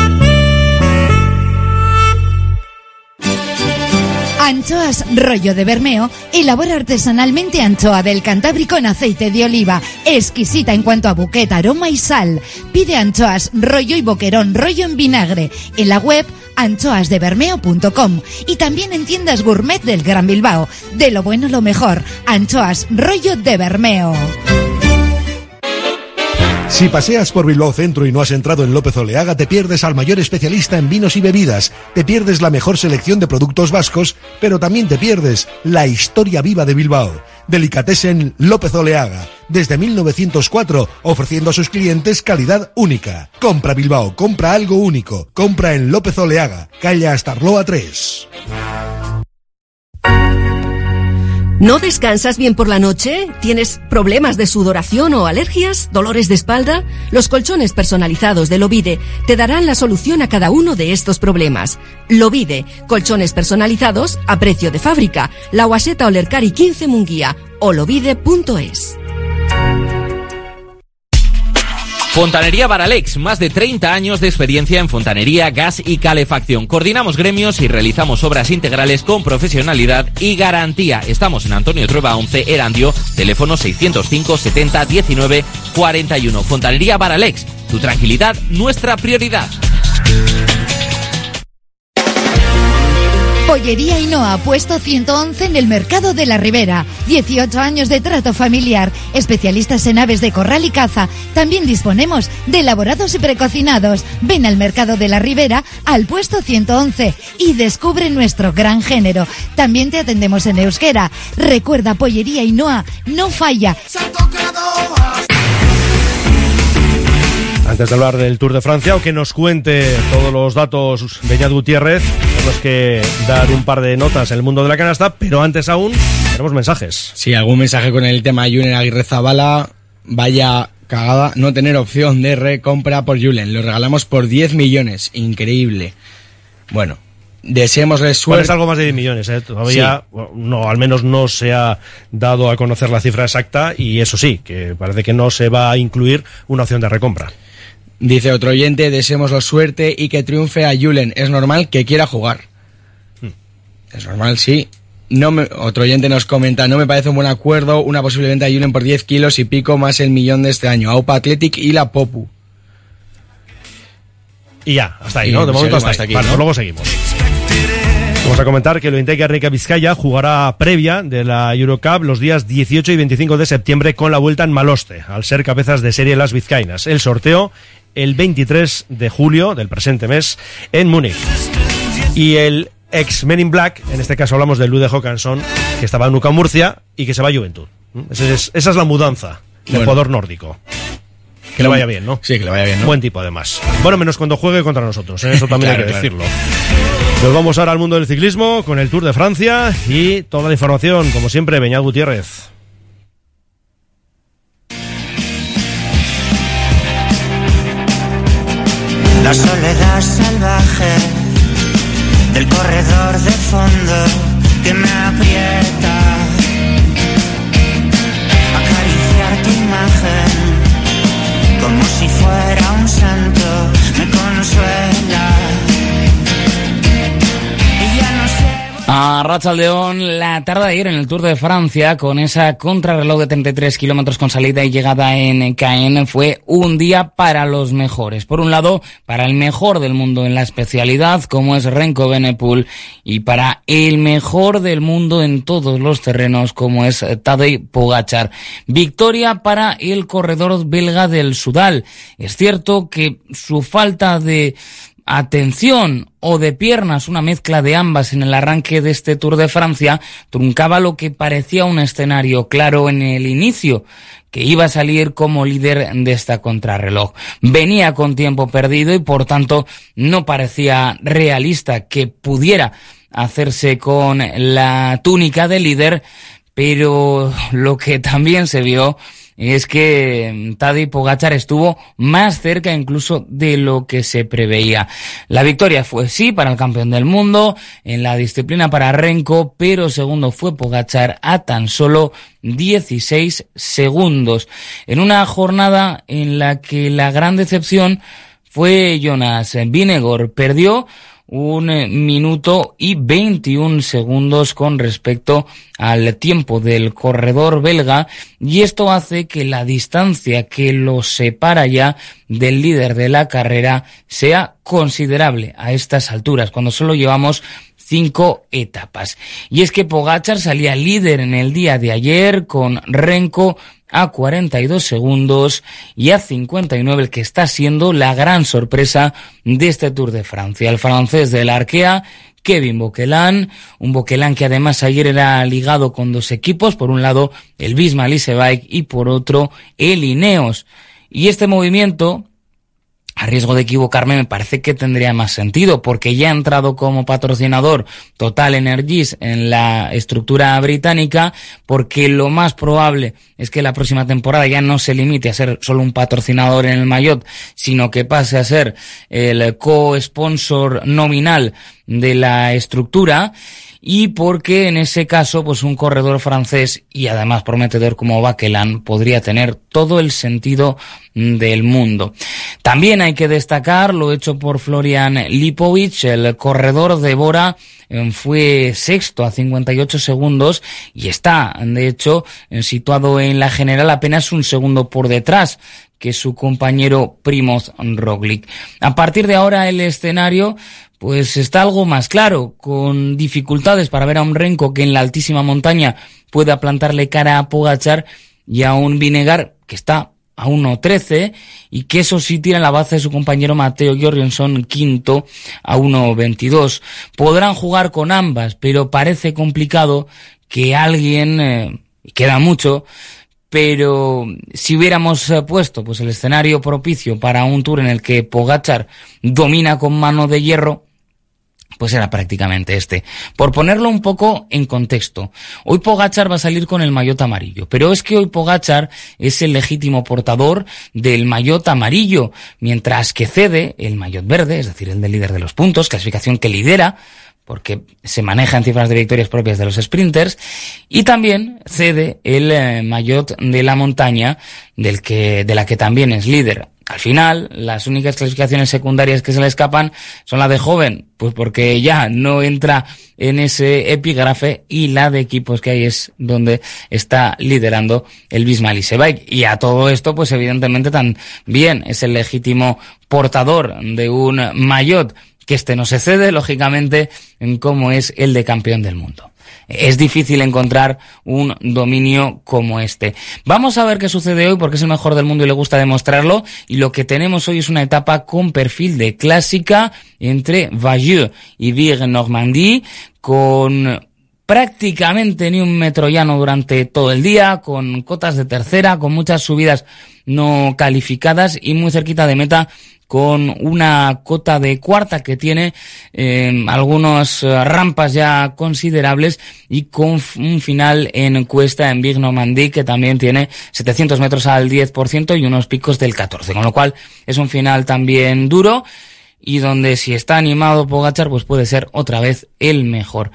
Anchoas Rollo de Bermeo elabora artesanalmente anchoa del Cantábrico en aceite de oliva, exquisita en cuanto a buquet, aroma y sal. Pide anchoas Rollo y boquerón Rollo en vinagre en la web anchoasdebermeo.com y también en tiendas gourmet del Gran Bilbao. De lo bueno lo mejor, Anchoas Rollo de Bermeo. Si paseas por Bilbao Centro y no has entrado en López Oleaga, te pierdes al mayor especialista en vinos y bebidas, te pierdes la mejor selección de productos vascos, pero también te pierdes la historia viva de Bilbao. Delicatessen López Oleaga, desde 1904, ofreciendo a sus clientes calidad única. Compra Bilbao, compra algo único, compra en López Oleaga, calle Astarloa 3. ¿No descansas bien por la noche? ¿Tienes problemas de sudoración o alergias? ¿Dolores de espalda? Los colchones personalizados de Lovide te darán la solución a cada uno de estos problemas. Lovide, colchones personalizados a precio de fábrica. La Guaseta Olercari 15 Munguía o lovide.es. Fontanería Baralex, más de 30 años de experiencia en fontanería, gas y calefacción. Coordinamos gremios y realizamos obras integrales con profesionalidad y garantía. Estamos en Antonio Trueba 11, Erandio, teléfono 605 70 19 41. Fontanería Baralex, tu tranquilidad, nuestra prioridad. Pollería Ainhoa, puesto 111 en el Mercado de la Ribera. 18 años de trato familiar. Especialistas en aves de corral y caza. También disponemos de elaborados y precocinados. Ven al Mercado de la Ribera, al puesto 111, y descubre nuestro gran género. También te atendemos en euskera. Recuerda, Pollería Ainhoa no falla. Antes de hablar del Tour de Francia, o que nos cuente todos los datos Beñat Gutiérrez, tenemos que dar un par de notas en el mundo de la canasta, pero antes aún tenemos mensajes. Sí, algún mensaje con el tema Julen Aguirrezabala. Vaya cagada no tener opción de recompra por Julen. Lo regalamos por 10 millones. Increíble. Bueno, deseémosle suerte. Es algo más de 10 millones, todavía sí. No, al menos no se ha dado a conocer la cifra exacta, y eso sí, que parece que no se va a incluir una opción de recompra. Dice otro oyente, deseémosle suerte y que triunfe a Julen. Es normal que quiera jugar. Es normal, sí. Otro oyente nos comenta, no me parece un buen acuerdo una posible venta de Julen por 10 kilos y pico más el millón de este año. Aupa Athletic y la Popu. Y ya, hasta ahí, ¿no? De momento hasta aquí. Vale, ¿no? Pues luego seguimos. Vamos a comentar que el Ointega Rica Vizcaya jugará previa de la Eurocup los días 18 y 25 de septiembre con la vuelta en Maloste, al ser cabezas de serie las vizcaínas. El sorteo el 23 de julio del presente mes en Múnich. Y el ex Men in Black, en este caso hablamos de Lude Håkansson, que estaba en UCAM Murcia y que se va a Juventud. Esa es la mudanza del jugador nórdico. Que le vaya bien, ¿no? Sí, que le vaya bien, ¿no? Buen tipo, además. Bueno, menos cuando juegue contra nosotros, eso también claro, hay que decirlo. Nos vamos ahora al mundo del ciclismo con el Tour de Francia y toda la información, como siempre, Beñat Gutiérrez. La soledad salvaje del corredor de fondo que me aprieta, acariciar tu imagen como si fuera un santo, me consuela. Y ya no sé. A Arratsaldeon, la tarde de ayer en el Tour de Francia, con esa contrarreloj de 33 kilómetros con salida y llegada en Caen, fue un día para los mejores. Por un lado, para el mejor del mundo en la especialidad, como es Remco Evenepoel, y para el mejor del mundo en todos los terrenos, como es Tadej Pogačar. Victoria para el corredor belga del Soudal. Es cierto que su falta de atención o de piernas, una mezcla de ambas en el arranque de este Tour de Francia, truncaba lo que parecía un escenario claro en el inicio, que iba a salir como líder de esta contrarreloj. Venía con tiempo perdido y por tanto no parecía realista que pudiera hacerse con la túnica de líder, pero lo que también se vio es que Tadej Pogačar estuvo más cerca incluso de lo que se preveía. La victoria fue sí para el campeón del mundo, en la disciplina para Remco, pero segundo fue Pogačar a tan solo 16 segundos. En una jornada en la que la gran decepción fue Jonas Vingegaard. Perdió 1 minuto y 21 segundos con respecto al tiempo del corredor belga, y esto hace que la distancia que lo separa ya del líder de la carrera sea considerable a estas alturas, cuando solo llevamos 5 etapas. Y es que Pogačar salía líder en el día de ayer con Remco a 42 segundos y a 59, el que está siendo la gran sorpresa de este Tour de Francia. El francés del Arkea, Kevin Bouquelin, un Bouquelin que además ayer era ligado con dos equipos, por un lado el Visma Leasebike y por otro el Ineos. Y este movimiento, a riesgo de equivocarme, me parece que tendría más sentido, porque ya ha entrado como patrocinador Total Energies en la estructura británica, porque lo más probable es que la próxima temporada ya no se limite a ser solo un patrocinador en el maillot, sino que pase a ser el co-sponsor nominal de la estructura, y porque en ese caso pues un corredor francés y además prometedor como Bouquelin podría tener todo el sentido del mundo. También hay que destacar lo hecho por Florian Lipovic, el corredor de Bora. Fue sexto a 58 segundos y está, de hecho, situado en la general apenas un segundo por detrás que su compañero Primož Roglič. A partir de ahora el escenario pues está algo más claro, con dificultades para ver a un Renko que en la altísima montaña pueda plantarle cara a Pogačar y a un Vinegar que está a 1.13 y que eso sí tiene la base de su compañero Matteo Jorgensen, quinto, a 1.22. Podrán jugar con ambas, pero parece complicado que alguien, queda mucho, pero si hubiéramos puesto pues el escenario propicio para un Tour en el que Pogačar domina con mano de hierro, pues era prácticamente este. Por ponerlo un poco en contexto, hoy Pogačar va a salir con el maillot amarillo, pero es que hoy Pogačar es el legítimo portador del maillot amarillo, mientras que cede el maillot verde, es decir, el del líder de los puntos, clasificación que lidera, porque se maneja en cifras de victorias propias de los sprinters, y también cede el maillot de la montaña, de la que también es líder. Al final, las únicas clasificaciones secundarias que se le escapan son la de joven, pues porque ya no entra en ese epígrafe, y la de equipos, que ahí es donde está liderando el Visma Lease Bike. Y a todo esto, pues evidentemente también es el legítimo portador de un maillot, que este no se cede, lógicamente, en cómo es el de campeón del mundo. Es difícil encontrar un dominio como este. Vamos a ver qué sucede hoy, porque es el mejor del mundo y le gusta demostrarlo. Y lo que tenemos hoy es una etapa con perfil de clásica entre Bayeux y Vire-Normandie, con prácticamente ni un metro llano durante todo el día, con cotas de tercera, con muchas subidas no calificadas y muy cerquita de meta, con una cota de cuarta que tiene algunas rampas ya considerables, y con un final en cuesta en Vire-Normandie que también tiene 700 metros al 10% y unos picos del 14%, con lo cual es un final también duro, y donde si está animado Pogačar, pues puede ser otra vez el mejor.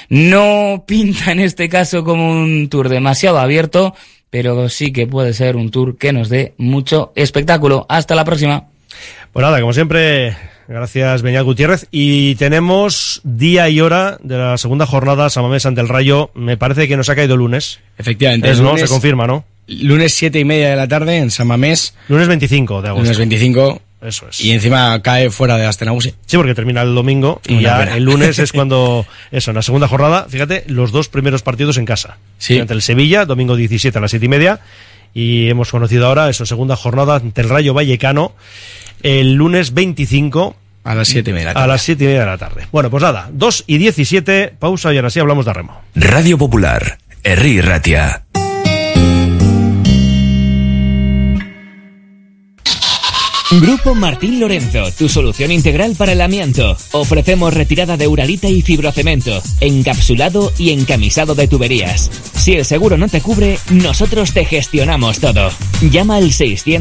No pinta en este caso como un Tour demasiado abierto, pero sí que puede ser un Tour que nos dé mucho espectáculo. Hasta la próxima. Pues nada, como siempre, gracias Beñat Gutiérrez. Y tenemos día y hora de la segunda jornada San Mamés ante el Rayo. Me parece que nos ha caído lunes. Efectivamente. ¿No? Se confirma, ¿no? Lunes 7:30 de la tarde en San Mamés. Lunes 25 de agosto. Lunes 25. Eso es. Y encima cae fuera de Astenagusi. Sí, porque termina el domingo y ya el lunes es cuando, eso, en la segunda jornada, fíjate, los dos primeros partidos en casa. Sí. Ante el Sevilla, domingo 17 a las 7:30. Y hemos conocido ahora, eso, segunda jornada ante el Rayo Vallecano, el lunes 25 a las 7:30 a las 7:30 de la tarde. Bueno, pues nada, 2:17, pausa y ahora sí hablamos de remo. Radio Popular, Herri Ratia. Grupo Martín Lorenzo, tu solución integral para el amianto. Ofrecemos retirada de uralita y fibrocemento, encapsulado y encamisado de tuberías. Si el seguro no te cubre, nosotros te gestionamos todo. Llama al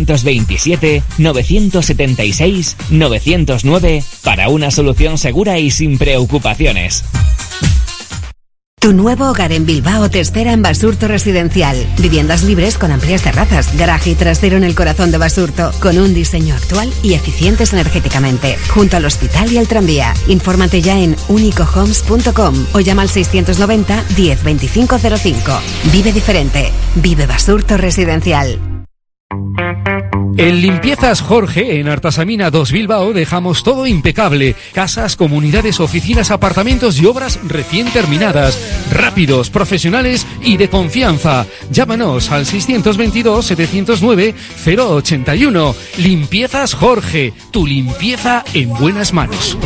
620-976-909 para una solución segura y sin preocupaciones. Tu nuevo hogar en Bilbao te espera en Basurto Residencial. Viviendas libres con amplias terrazas, garaje y trasero en el corazón de Basurto, con un diseño actual y eficientes energéticamente, junto al hospital y al tranvía. Infórmate ya en unicohomes.com o llama al 690 10 25 05. Vive diferente. Vive Basurto Residencial. En Limpiezas Jorge, en Artasamina 2 Bilbao, dejamos todo impecable. Casas, comunidades, oficinas, apartamentos y obras recién terminadas. Rápidos, profesionales y de confianza. Llámanos al 622-709-081. Limpiezas Jorge, tu limpieza en buenas manos.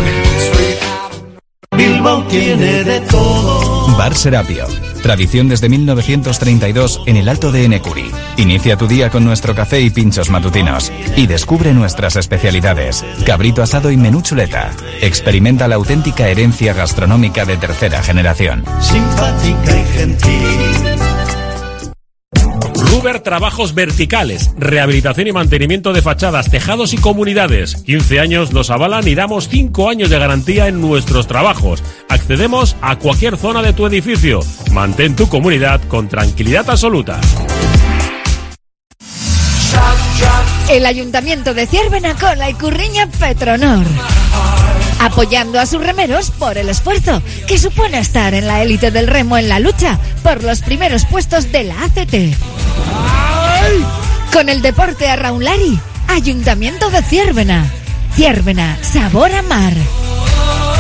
Bilbao tiene de todo. Bar Serapio. Tradición desde 1932 en el Alto de Enecuri. Inicia tu día con nuestro café y pinchos matutinos. Y descubre nuestras especialidades. Cabrito asado y menú chuleta. Experimenta la auténtica herencia gastronómica de tercera generación. Simpática y gentil. Ruber Trabajos Verticales, rehabilitación y mantenimiento de fachadas, tejados y comunidades. 15 años nos avalan y damos 5 años de garantía en nuestros trabajos. Accedemos a cualquier zona de tu edificio. Mantén tu comunidad con tranquilidad absoluta. El Ayuntamiento de Ziérbena con la Icurriña Petronor, apoyando a sus remeros por el esfuerzo que supone estar en la élite del remo en la lucha por los primeros puestos de la ACT. Con el deporte a Raunlari, Ayuntamiento de Ziérbena. Ziérbena, sabor a mar.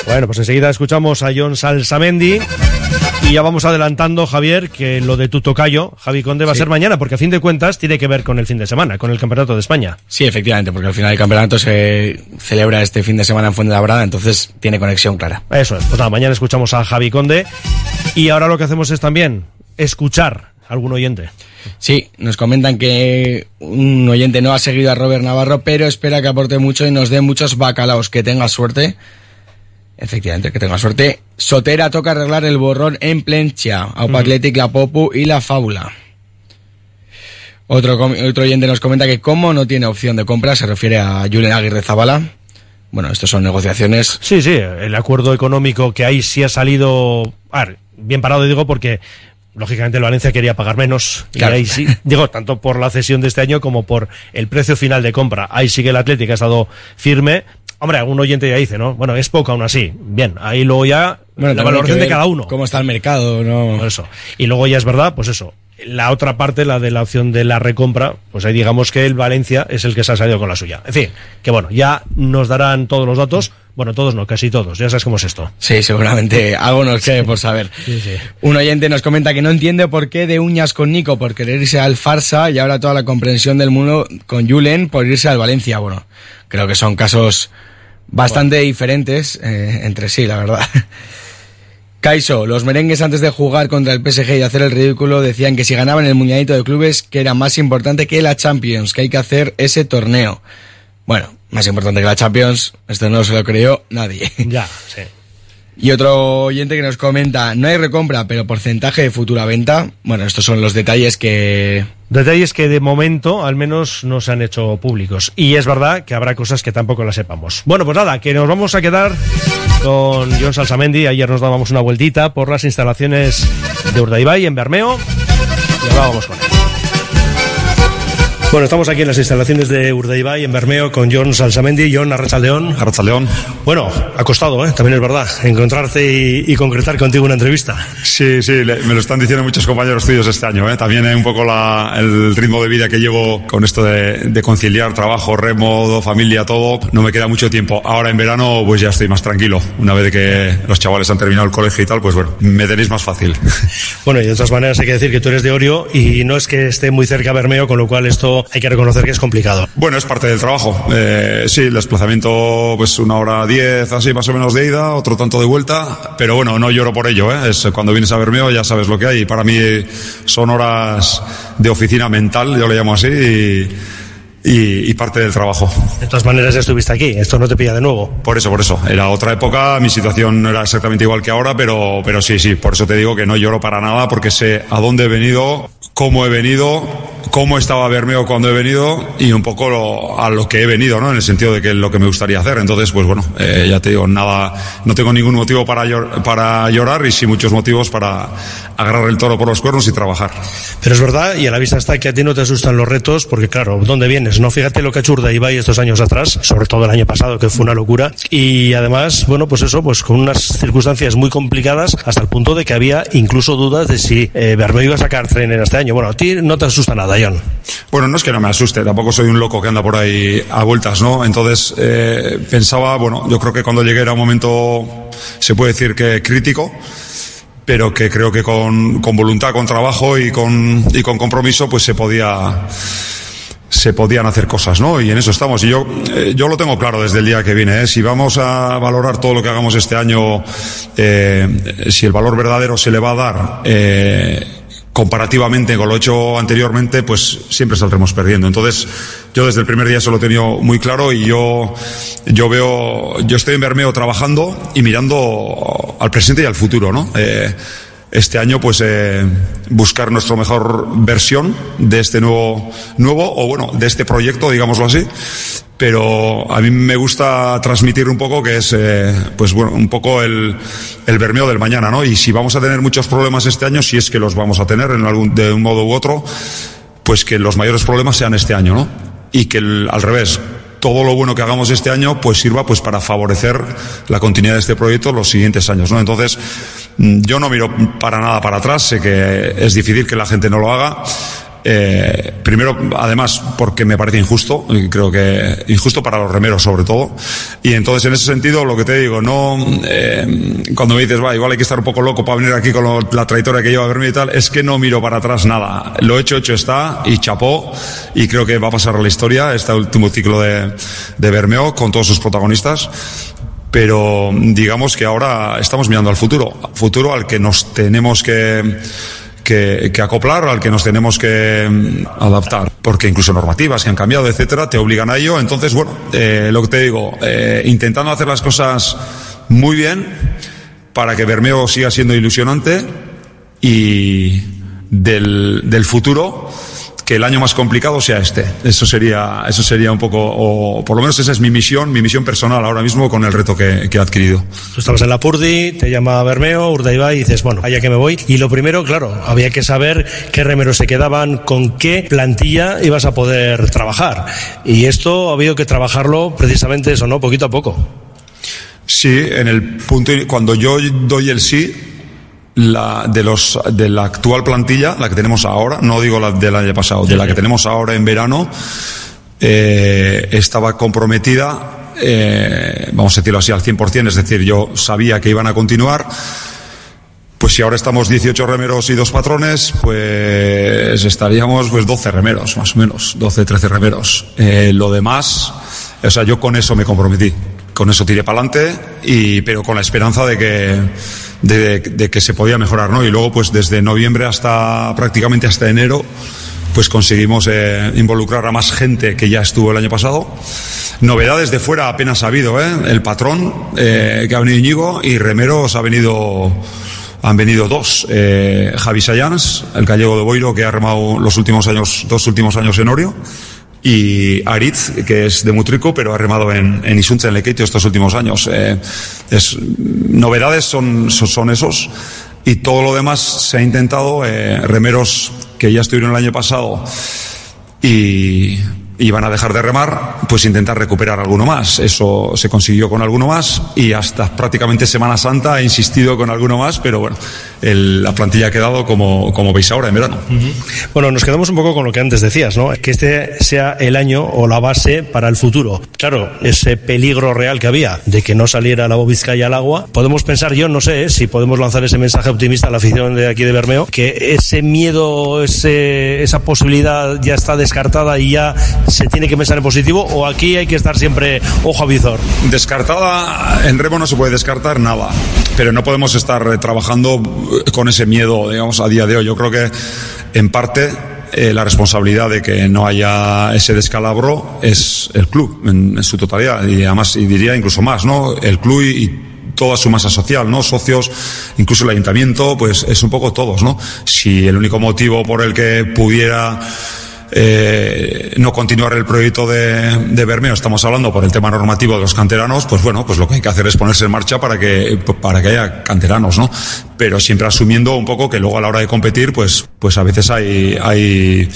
Bueno, pues enseguida escuchamos a Jon Salsamendi. Y ya vamos adelantando, Javier, que lo de tu tocayo, Javi Conde, va a ser mañana, porque a fin de cuentas tiene que ver con el fin de semana, con el Campeonato de España. Sí, efectivamente, porque al final el campeonato se celebra este fin de semana en Fuenlabrada, entonces tiene conexión clara. Eso es, pues nada, mañana escuchamos a Javi Conde y ahora lo que hacemos es también escuchar a algún oyente. Sí, nos comentan que un oyente no ha seguido a Robert Navarro, pero espera que aporte mucho y nos dé muchos bacalaos. Que tenga suerte. Efectivamente, que tenga suerte. Sotera toca arreglar el borrón en Plencha, Aupa Athletic, la Popu y la Fábula. Otro oyente nos comenta que como no tiene opción de compra, se refiere a Julen Aguirre Zabala. Bueno, estos son negociaciones. Sí, el acuerdo económico que ahí sí ha salido, bien parado digo, porque lógicamente el Valencia quería pagar menos, claro. Y ahí sí, digo, tanto por la cesión de este año como por el precio final de compra. Ahí sí que el Athletic ha estado firme. Hombre, algún oyente ya dice, ¿no? Bueno, es poco aún así. Bien, ahí luego ya la valoración de cada uno. Cómo está el mercado, ¿no? Eso. Y luego ya es verdad, pues eso. La otra parte, la de la opción de la recompra, pues ahí digamos que el Valencia es el que se ha salido con la suya. En fin, que bueno, ya nos darán todos los datos. Bueno, todos no, casi todos. Ya sabes cómo es esto. Sí, seguramente algo nos quede por saber. Sí. Un oyente nos comenta que no entiende por qué de uñas con Nico por querer irse al Farsa y ahora toda la comprensión del mundo con Julen por irse al Valencia. Bueno, creo que son casos bastante diferentes entre sí, la verdad. Kaiso, los merengues antes de jugar contra el PSG y hacer el ridículo decían que si ganaban el Mundialito de Clubes que era más importante que la Champions, que hay que hacer ese torneo. Bueno, más importante que la Champions, esto no se lo creyó nadie. Ya, sí. Y otro oyente que nos comenta, no hay recompra, pero porcentaje de futura venta. Bueno, estos son los detalles que... Detalles que de momento al menos no se han hecho públicos. Y es verdad que habrá cosas que tampoco las sepamos. Bueno, pues nada, que nos vamos a quedar con Jon Salsamendi. Ayer nos dábamos una vueltita por las instalaciones de Urdaibai en Bermeo. Y ahora vamos con él. Bueno, estamos aquí en las instalaciones de Urdaibai, en Bermeo, con Jon Salsamendi. Jon, Arratsaldeon. Arratsaldeon. Bueno, ha costado, también es verdad, encontrarte y concretar contigo una entrevista. Sí, me lo están diciendo muchos compañeros tuyos este año. También un poco el ritmo de vida que llevo con esto de conciliar trabajo, remo, familia, todo. No me queda mucho tiempo. Ahora en verano pues ya estoy más tranquilo. Una vez que los chavales han terminado el colegio y tal, pues bueno, me tenéis más fácil. Bueno, y de todas maneras hay que decir que tú eres de Orio y no es que esté muy cerca Bermeo, con lo cual esto hay que reconocer que es complicado. Bueno, es parte del trabajo. Sí, el desplazamiento, pues 1:10, así más o menos de ida, otro tanto de vuelta, pero bueno, no lloro por ello, Es cuando vienes a Bermeo ya sabes lo que hay. Para mí son horas de oficina mental, yo le llamo así, y parte del trabajo. De todas maneras ya estuviste aquí, esto no te pilla de nuevo. Por eso, era otra época, mi situación no era exactamente igual que ahora, pero sí, por eso te digo que no lloro para nada, porque sé a dónde he venido, cómo estaba Bermeo cuando he venido y un poco a lo que he venido, ¿no? En el sentido de que es lo que me gustaría hacer. Entonces, pues bueno, ya te digo, no tengo ningún motivo para llorar y sí muchos motivos para agarrar el toro por los cuernos y trabajar. Pero es verdad, y a la vista está que a ti no te asustan los retos, porque claro, ¿dónde vienes? No, fíjate lo que ha hecho Urdaibai estos años atrás, sobre todo el año pasado, que fue una locura, y además, bueno, pues eso, pues con unas circunstancias muy complicadas, hasta el punto de que había incluso dudas de si Bermeo iba a sacar tren en este año. Bueno, a ti no te asusta nada, Jon. Bueno, no es que no me asuste, tampoco soy un loco que anda por ahí a vueltas, ¿no? Entonces, pensaba, bueno, yo creo que cuando llegué era un momento, se puede decir que crítico, pero que creo que con voluntad, con trabajo y con compromiso, pues se podían hacer cosas, ¿no? Y en eso estamos. Y yo lo tengo claro desde el día que vine, Si vamos a valorar todo lo que hagamos este año, si el valor verdadero se le va a dar, comparativamente con lo hecho anteriormente, pues siempre saldremos perdiendo. Entonces, yo desde el primer día eso lo he tenido muy claro y yo estoy en Bermeo trabajando y mirando al presente y al futuro, ¿no? Este año, pues, buscar nuestra mejor versión de este nuevo, o bueno, de este proyecto, digámoslo así. Pero a mí me gusta transmitir un poco que es, pues bueno, un poco el Bermeo del mañana, ¿no? Y si vamos a tener muchos problemas este año, si es que los vamos a tener de un modo u otro, pues que los mayores problemas sean este año, ¿no? Y que al revés, todo lo bueno que hagamos este año, pues sirva pues para favorecer la continuidad de este proyecto los siguientes años, ¿no? Entonces, yo no miro para nada para atrás, sé que es difícil que la gente no lo haga. Primero, además, porque me parece injusto, y creo que injusto para los remeros sobre todo, y entonces en ese sentido lo que te digo, no cuando me dices, igual hay que estar un poco loco para venir aquí con la trayectoria que lleva Bermeo y tal, es que no miro para atrás nada, lo hecho está, y chapó, y creo que va a pasar a la historia este último ciclo de Bermeo con todos sus protagonistas. Pero digamos que ahora estamos mirando al futuro al que nos tenemos que acoplar, al que nos tenemos que adaptar, porque incluso normativas que han cambiado, etcétera, te obligan a ello. Entonces, bueno, lo que te digo, intentando hacer las cosas muy bien para que Bermeo siga siendo ilusionante, y del futuro, que el año más complicado sea este. Eso sería un poco, o por lo menos esa es mi misión personal ahora mismo con el reto que he adquirido. Tú estabas en Lapurdi, te llama Bermeo, Urdaibai, y dices, bueno, allá que me voy. Y lo primero, claro, había que saber qué remeros se quedaban, con qué plantilla ibas a poder trabajar. Y esto ha habido que trabajarlo precisamente eso, ¿no? Poquito a poco. Sí, en el punto, cuando yo doy el sí, de la actual plantilla, la que tenemos ahora, no digo la del año pasado, de la que tenemos ahora en verano, estaba comprometida, vamos a decirlo así, al 100%, es decir, yo sabía que iban a continuar. Pues si ahora estamos 18 remeros y 2 patrones, pues estaríamos 12 remeros, más o menos, 12, 13 remeros. Lo demás, o sea, yo con eso me comprometí. Con eso tiré para adelante, pero con la esperanza de que se podía mejorar, ¿no? Y luego, pues desde noviembre prácticamente hasta enero, pues conseguimos involucrar a más gente que ya estuvo el año pasado. Novedades de fuera apenas ha habido, El patrón, que ha venido Íñigo, y remeros han venido 2. Javi Sayans, el gallego de Boiro, que ha remado los2 últimos años en Orio, y Aritz, que es de Mutrico, pero ha remado en Isuntzen Lekeitio estos últimos años. Novedades son esos, y todo lo demás se ha intentado, remeros que ya estuvieron el año pasado y van a dejar de remar, pues intentar recuperar alguno más. Eso se consiguió con alguno más, y hasta prácticamente Semana Santa he insistido con alguno más, pero bueno, la plantilla ha quedado como veis ahora en verano. Bueno, nos quedamos un poco con lo que antes decías, ¿no? Que este sea el año o la base para el futuro. Claro, ese peligro real que había de que no saliera la Vizcaya al agua, podemos pensar, yo no sé si podemos lanzar ese mensaje optimista a la afición de aquí de Bermeo, que ese miedo, esa posibilidad ya está descartada y ya se tiene que pensar en positivo, o aquí hay que estar siempre ojo a visor. Descartada, en remo no se puede descartar nada, pero no podemos estar trabajando con ese miedo, digamos, a día de hoy. Yo creo que en parte la responsabilidad de que no haya ese descalabro es el club en su totalidad, y además, y diría incluso más, ¿no? El club y toda su masa social, ¿no? Socios, incluso el ayuntamiento, pues es un poco todos, ¿no? Si el único motivo por el que pudiera no continuar el proyecto de Bermeo, estamos hablando por el tema normativo de los canteranos, pues bueno, pues lo que hay que hacer es ponerse en marcha para que haya canteranos, ¿no? Pero siempre asumiendo un poco que luego a la hora de competir, pues a veces hay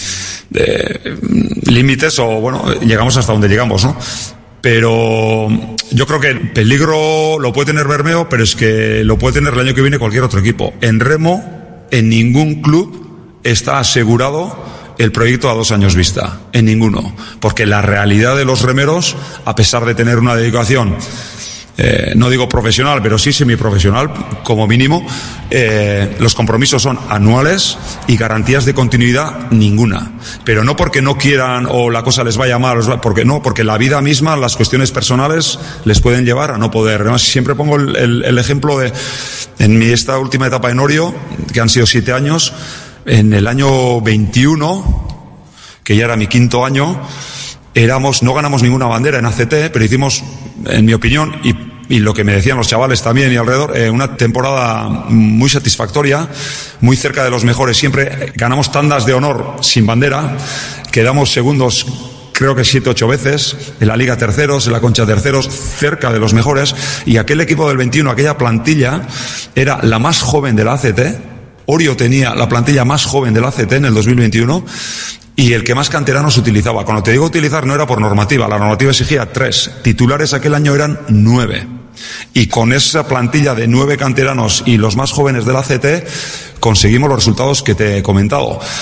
límites, o bueno, llegamos hasta donde llegamos, ¿no? Pero yo creo que el peligro lo puede tener Bermeo, pero es que lo puede tener el año que viene cualquier otro equipo. En remo, en ningún club está asegurado el proyecto a 2 años vista, en ninguno, porque la realidad de los remeros, a pesar de tener una dedicación, no digo profesional, pero sí semiprofesional como mínimo, los compromisos son anuales y garantías de continuidad ninguna, pero no porque no quieran o la cosa les vaya mal, porque la vida misma, las cuestiones personales les pueden llevar a no poder. Además, siempre pongo el ejemplo de esta última etapa en Orio, que han sido 7 años. En el año 21, que ya era mi 5º año, no ganamos ninguna bandera en ACT, pero hicimos, en mi opinión, y lo que me decían los chavales también y alrededor, una temporada muy satisfactoria, muy cerca de los mejores. Siempre ganamos tandas de honor sin bandera, quedamos segundos creo que 7, 8 veces, en la Liga terceros, en la Concha terceros, cerca de los mejores, y aquel equipo del 21, aquella plantilla, era la más joven de la ACT. Orio tenía la plantilla más joven de la ACT en el 2021 y el que más canteranos utilizaba. Cuando te digo utilizar, no era por normativa, la normativa exigía 3, titulares aquel año eran 9. Y con esa plantilla de 9 canteranos y los más jóvenes de la ACT conseguimos los resultados que te he comentado.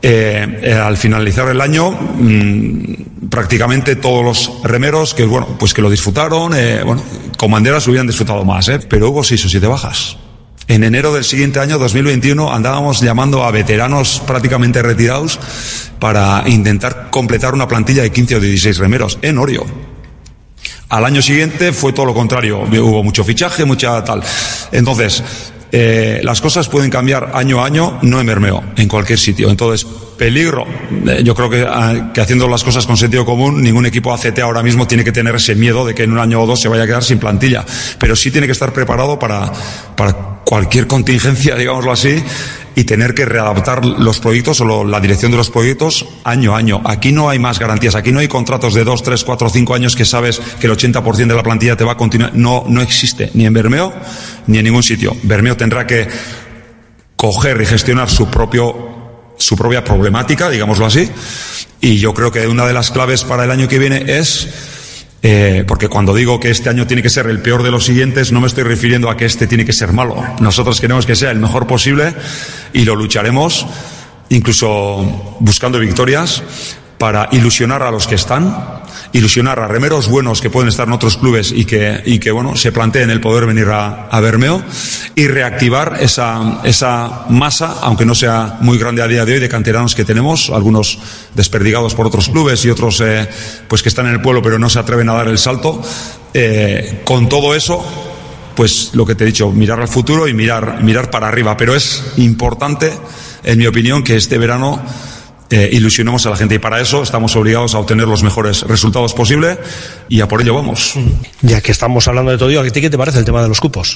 al finalizar el año, prácticamente todos los remeros que bueno, pues que lo disfrutaron, con banderas hubieran disfrutado más, pero hubo 6 o 7 bajas. En enero del siguiente año, 2021, andábamos llamando a veteranos prácticamente retirados para intentar completar una plantilla de 15 o 16 remeros en Orio. Al año siguiente fue todo lo contrario, hubo mucho fichaje, mucha tal. Entonces, las cosas pueden cambiar año a año, no en Bermeo, en cualquier sitio. Entonces, peligro. Yo creo que haciendo las cosas con sentido común, ningún equipo ACT ahora mismo tiene que tener ese miedo de que en un año o dos se vaya a quedar sin plantilla. Pero sí tiene que estar preparado para cualquier contingencia, digámoslo así, y tener que readaptar los proyectos o la dirección de los proyectos año a año. Aquí no hay más garantías, aquí no hay contratos de 2, 3, 4, 5 años que sabes que el 80% de la plantilla te va a continuar. No existe, ni en Bermeo ni en ningún sitio. Bermeo tendrá que coger y gestionar su propia problemática, digámoslo así, y yo creo que una de las claves para el año que viene es porque cuando digo que este año tiene que ser el peor de los siguientes, no me estoy refiriendo a que este tiene que ser malo. Nosotros queremos que sea el mejor posible y lo lucharemos, incluso buscando victorias, para ilusionar a los que están, ilusionar a remeros buenos que pueden estar en otros clubes y que bueno, se planteen el poder venir a Bermeo, y reactivar esa masa, aunque no sea muy grande a día de hoy, de canteranos que tenemos, algunos desperdigados por otros clubes y otros pues que están en el pueblo pero no se atreven a dar el salto. Con todo eso, pues lo que te he dicho, mirar al futuro y mirar para arriba. Pero es importante, en mi opinión, que este verano ilusionemos a la gente, y para eso estamos obligados a obtener los mejores resultados posibles, y a por ello vamos. Ya que estamos hablando de todo ello, ¿a ti qué te parece el tema de los cupos?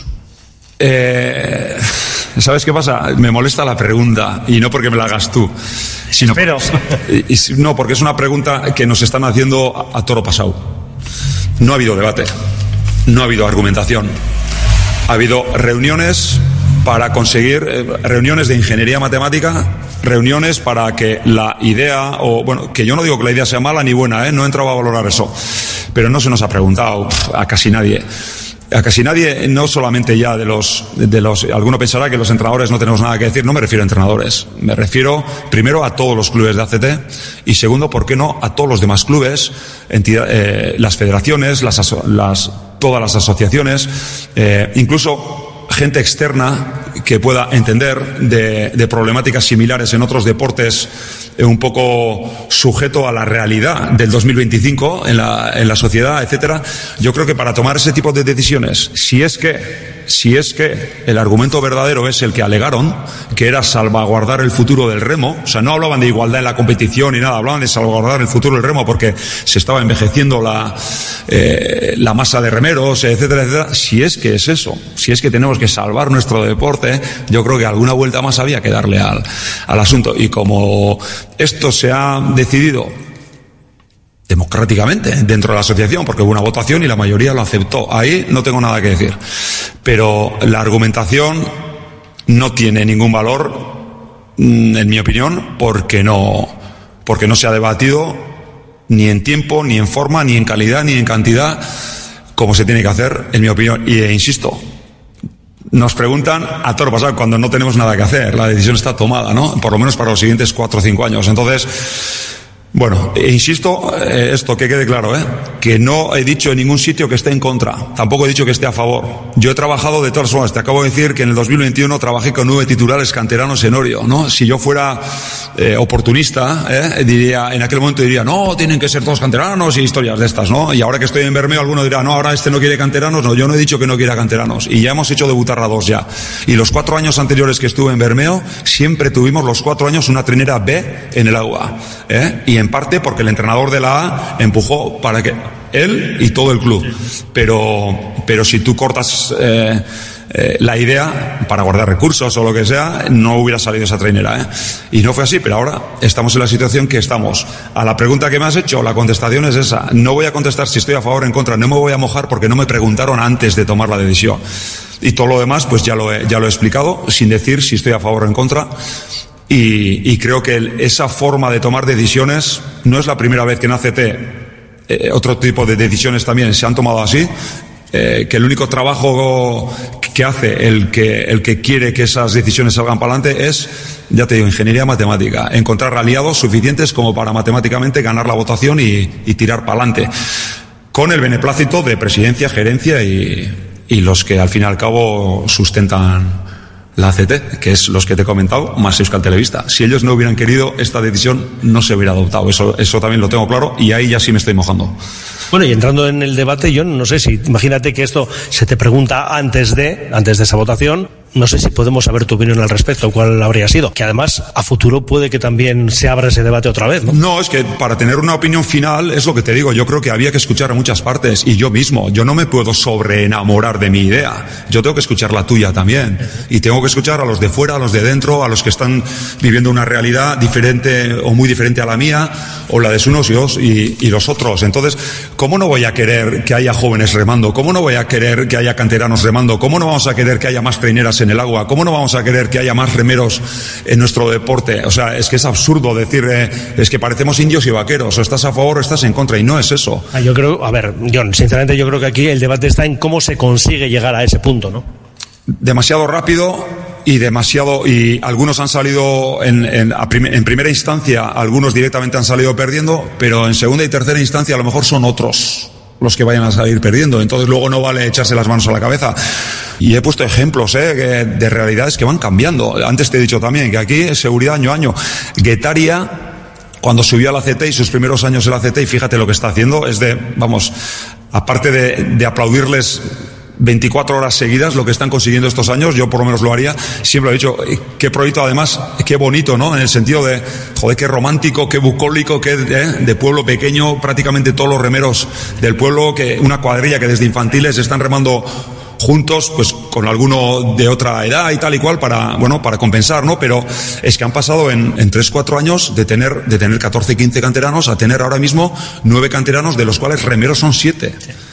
¿Sabes qué pasa? Me molesta la pregunta, y no porque me la hagas tú, sino no, porque es una pregunta que nos están haciendo a toro pasado. No ha habido debate, no ha habido argumentación, ha habido reuniones para conseguir, reuniones de ingeniería matemática, reuniones para que la idea, o bueno, que yo no digo que la idea sea mala ni buena, no he entrado a valorar eso, pero no se nos ha preguntado a casi nadie. A casi nadie, no solamente ya de los, alguno pensará que los entrenadores no tenemos nada que decir, no me refiero a entrenadores, me refiero primero a todos los clubes de ACT, y segundo, ¿por qué no?, a todos los demás clubes, las federaciones, todas las asociaciones, incluso gente externa que pueda entender de problemáticas similares en otros deportes, un poco sujeto a la realidad del 2025 en la sociedad, etcétera. Yo creo que para tomar ese tipo de decisiones, si es que el argumento verdadero es el que alegaron, que era salvaguardar el futuro del remo, o sea, no hablaban de igualdad en la competición ni nada, hablaban de salvaguardar el futuro del remo porque se estaba envejeciendo la masa de remeros, etcétera, etcétera. Si es que es eso, si es que tenemos que salvar nuestro deporte, yo creo que alguna vuelta más había que darle al asunto. Y como esto se ha decidido democráticamente dentro de la asociación, porque hubo una votación y la mayoría lo aceptó, ahí no tengo nada que decir, pero la argumentación no tiene ningún valor, en mi opinión, porque no se ha debatido ni en tiempo, ni en forma, ni en calidad, ni en cantidad, como se tiene que hacer, en mi opinión. Y insisto, nos preguntan a toro pasado cuando no tenemos nada que hacer, la decisión está tomada, ¿no?, por lo menos para los siguientes 4 o 5 años. Entonces, bueno, insisto, esto que quede claro, que no he dicho en ningún sitio que esté en contra, tampoco he dicho que esté a favor. Yo he trabajado de todas formas, te acabo de decir que en el 2021 trabajé con 9 titulares canteranos en Orio, ¿no? Si yo fuera oportunista, en aquel momento diría, no, tienen que ser todos canteranos y historias de estas, ¿no? Y ahora que estoy en Bermeo, alguno dirá, no, ahora este no quiere canteranos. No, yo no he dicho que no quiera canteranos, y ya hemos hecho debutar a 2 ya. Y los 4 años anteriores que estuve en Bermeo, siempre tuvimos los 4 años una trinera B en el agua, y en parte porque el entrenador de la A empujó para que él y todo el club, pero si tú cortas la idea para guardar recursos o lo que sea, no hubiera salido esa trainera, y no fue así. Pero ahora estamos en la situación que estamos. A la pregunta que me has hecho, la contestación es esa. No voy a contestar si estoy a favor o en contra, no me voy a mojar porque no me preguntaron antes de tomar la decisión, y todo lo demás pues ya lo he explicado, sin decir si estoy a favor o en contra. Y creo que esa forma de tomar decisiones no es la primera vez que en ACT otro tipo de decisiones también se han tomado así, que el único trabajo que hace el que quiere que esas decisiones salgan para adelante es, ya te digo, ingeniería matemática, encontrar aliados suficientes como para matemáticamente ganar la votación y tirar para adelante, con el beneplácito de presidencia, gerencia y los que al fin y al cabo sustentan la ACT, que es los que te he comentado, más Euskal Telebista. Si ellos no hubieran querido, esta decisión no se hubiera adoptado. Eso también lo tengo claro, y ahí ya sí me estoy mojando. Bueno, y entrando en el debate, yo no sé si, imagínate que esto se te pregunta antes de esa votación, no sé si podemos saber tu opinión al respecto, cuál habría sido, que además a futuro puede que también se abra ese debate otra vez, ¿no? No, es que para tener una opinión final, es lo que te digo, yo creo que había que escuchar a muchas partes, y yo mismo, yo no me puedo sobreenamorar de mi idea, yo tengo que escuchar la tuya también, y tengo que escuchar a los de fuera, a los de dentro, a los que están viviendo una realidad diferente o muy diferente a la mía, o la de unos y los otros. Entonces, ¿cómo no voy a querer que haya jóvenes remando? ¿Cómo no voy a querer que haya canteranos remando? ¿Cómo no vamos a querer que haya más traineras en el agua? ¿Cómo no vamos a querer que haya más remeros en nuestro deporte? O sea, es que es absurdo decir, es que parecemos indios y vaqueros, o estás a favor o estás en contra, y no es eso. Yo creo, a ver, John, sinceramente yo creo que aquí el debate está en cómo se consigue llegar a ese punto, ¿no? Demasiado rápido y algunos han salido en primera instancia, algunos directamente han salido perdiendo, pero en segunda y tercera instancia a lo mejor son otros los que vayan a salir perdiendo. Entonces luego no vale echarse las manos a la cabeza. Y he puesto ejemplos de realidades que van cambiando. Antes te he dicho también que aquí es seguridad año a año. Guetaria, cuando subió a la CT y sus primeros años en la CT, y fíjate lo que está haciendo, es aparte de aplaudirles 24 horas seguidas lo que están consiguiendo estos años, yo por lo menos lo haría, siempre he dicho, qué proyecto además, qué bonito, ¿no? En el sentido de, joder, qué romántico, qué bucólico, qué de pueblo pequeño, prácticamente todos los remeros del pueblo, que una cuadrilla que desde infantiles están remando juntos, pues con alguno de otra edad y tal y cual para compensar, ¿no? Pero es que han pasado en 3-4 años de tener 14-15 canteranos a tener ahora mismo 9 canteranos, de los cuales remeros son 7.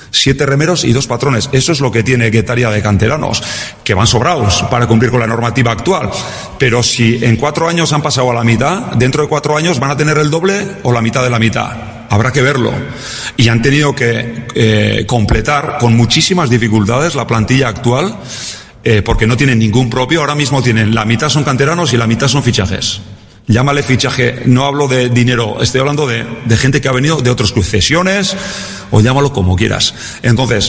7 remeros y 2 patrones. Eso es lo que tiene Guetaria de canteranos, que van sobrados para cumplir con la normativa actual. Pero si en 4 años han pasado a la mitad, dentro de 4 años van a tener el doble o la mitad de la mitad. Habrá que verlo. Y han tenido que completar con muchísimas dificultades la plantilla actual, porque no tienen ningún propio. Ahora mismo tienen, la mitad son canteranos y la mitad son fichajes. Llámale fichaje, no hablo de dinero, estoy hablando de gente que ha venido de otros clubes, cesiones, o llámalo como quieras. Entonces,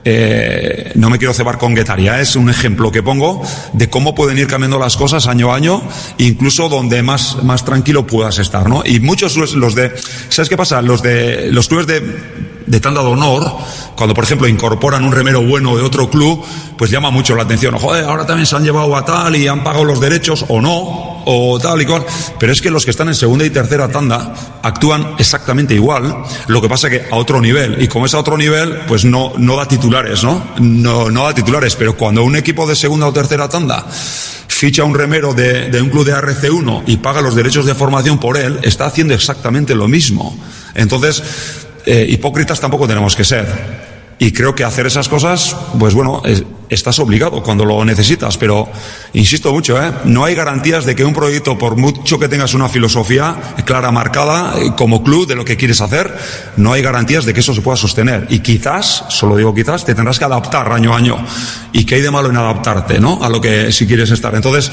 no me quiero cebar con Guetaria, es un ejemplo que pongo de cómo pueden ir cambiando las cosas año a año, incluso donde más tranquilo puedas estar, ¿no? Y muchos ¿sabes qué pasa? Los clubes de tanda de honor, cuando por ejemplo incorporan un remero bueno de otro club, pues llama mucho la atención. Joder, ahora también se han llevado a tal y han pagado los derechos, o no, o tal y cual. Pero es que los que están en segunda y tercera tanda actúan exactamente igual. Lo que pasa que a otro nivel, y como es a otro nivel, pues no da titulares, ¿no? No da titulares, pero cuando un equipo de segunda o tercera tanda ficha un remero de un club de ARC1 y paga los derechos de formación por él, está haciendo exactamente lo mismo. Entonces, hipócritas tampoco tenemos que ser. Y creo que hacer esas cosas, pues bueno, estás obligado cuando lo necesitas, pero insisto mucho, no hay garantías de que un proyecto, por mucho que tengas una filosofía clara, marcada, como club de lo que quieres hacer, no hay garantías de que eso se pueda sostener. Y quizás, solo digo quizás, te tendrás que adaptar año a año. ¿Y qué hay de malo en adaptarte, no? A lo que si quieres estar. Entonces,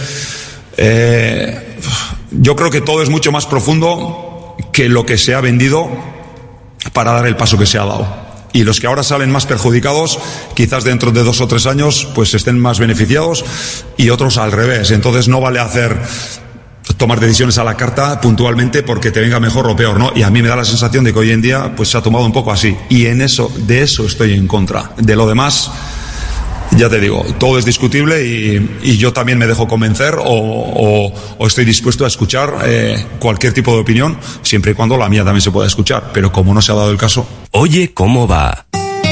yo creo que todo es mucho más profundo que lo que se ha vendido para dar el paso que se ha dado. Y los que ahora salen más perjudicados, quizás dentro de 2 o 3 años, pues estén más beneficiados, y otros al revés. Entonces no vale tomar decisiones a la carta puntualmente porque te venga mejor o peor, ¿no? Y a mí me da la sensación de que hoy en día pues se ha tomado un poco así. Y de eso estoy en contra. De lo demás, ya te digo, todo es discutible y yo también me dejo convencer o estoy dispuesto a escuchar cualquier tipo de opinión, siempre y cuando la mía también se pueda escuchar. Pero como no se ha dado el caso... Oye, ¿cómo va?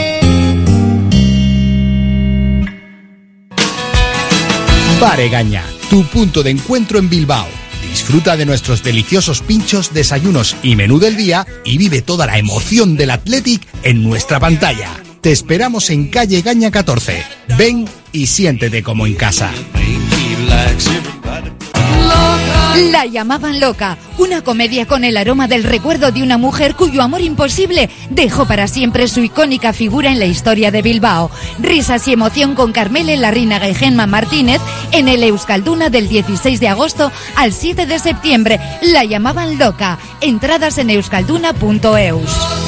Bar Egaña, tu punto de encuentro en Bilbao. Disfruta de nuestros deliciosos pinchos, desayunos y menú del día y vive toda la emoción del Athletic en nuestra pantalla. Te esperamos en calle Egaña 14. Ven y siéntete como en casa. Loca La llamaban loca, una comedia con el aroma del recuerdo de una mujer cuyo amor imposible dejó para siempre su icónica figura en la historia de Bilbao. Risas y emoción con Carmele Larrinaga y Gemma Martínez en el Euskalduna del 16 de agosto al 7 de septiembre. La llamaban loca. Entradas en euskalduna.eus.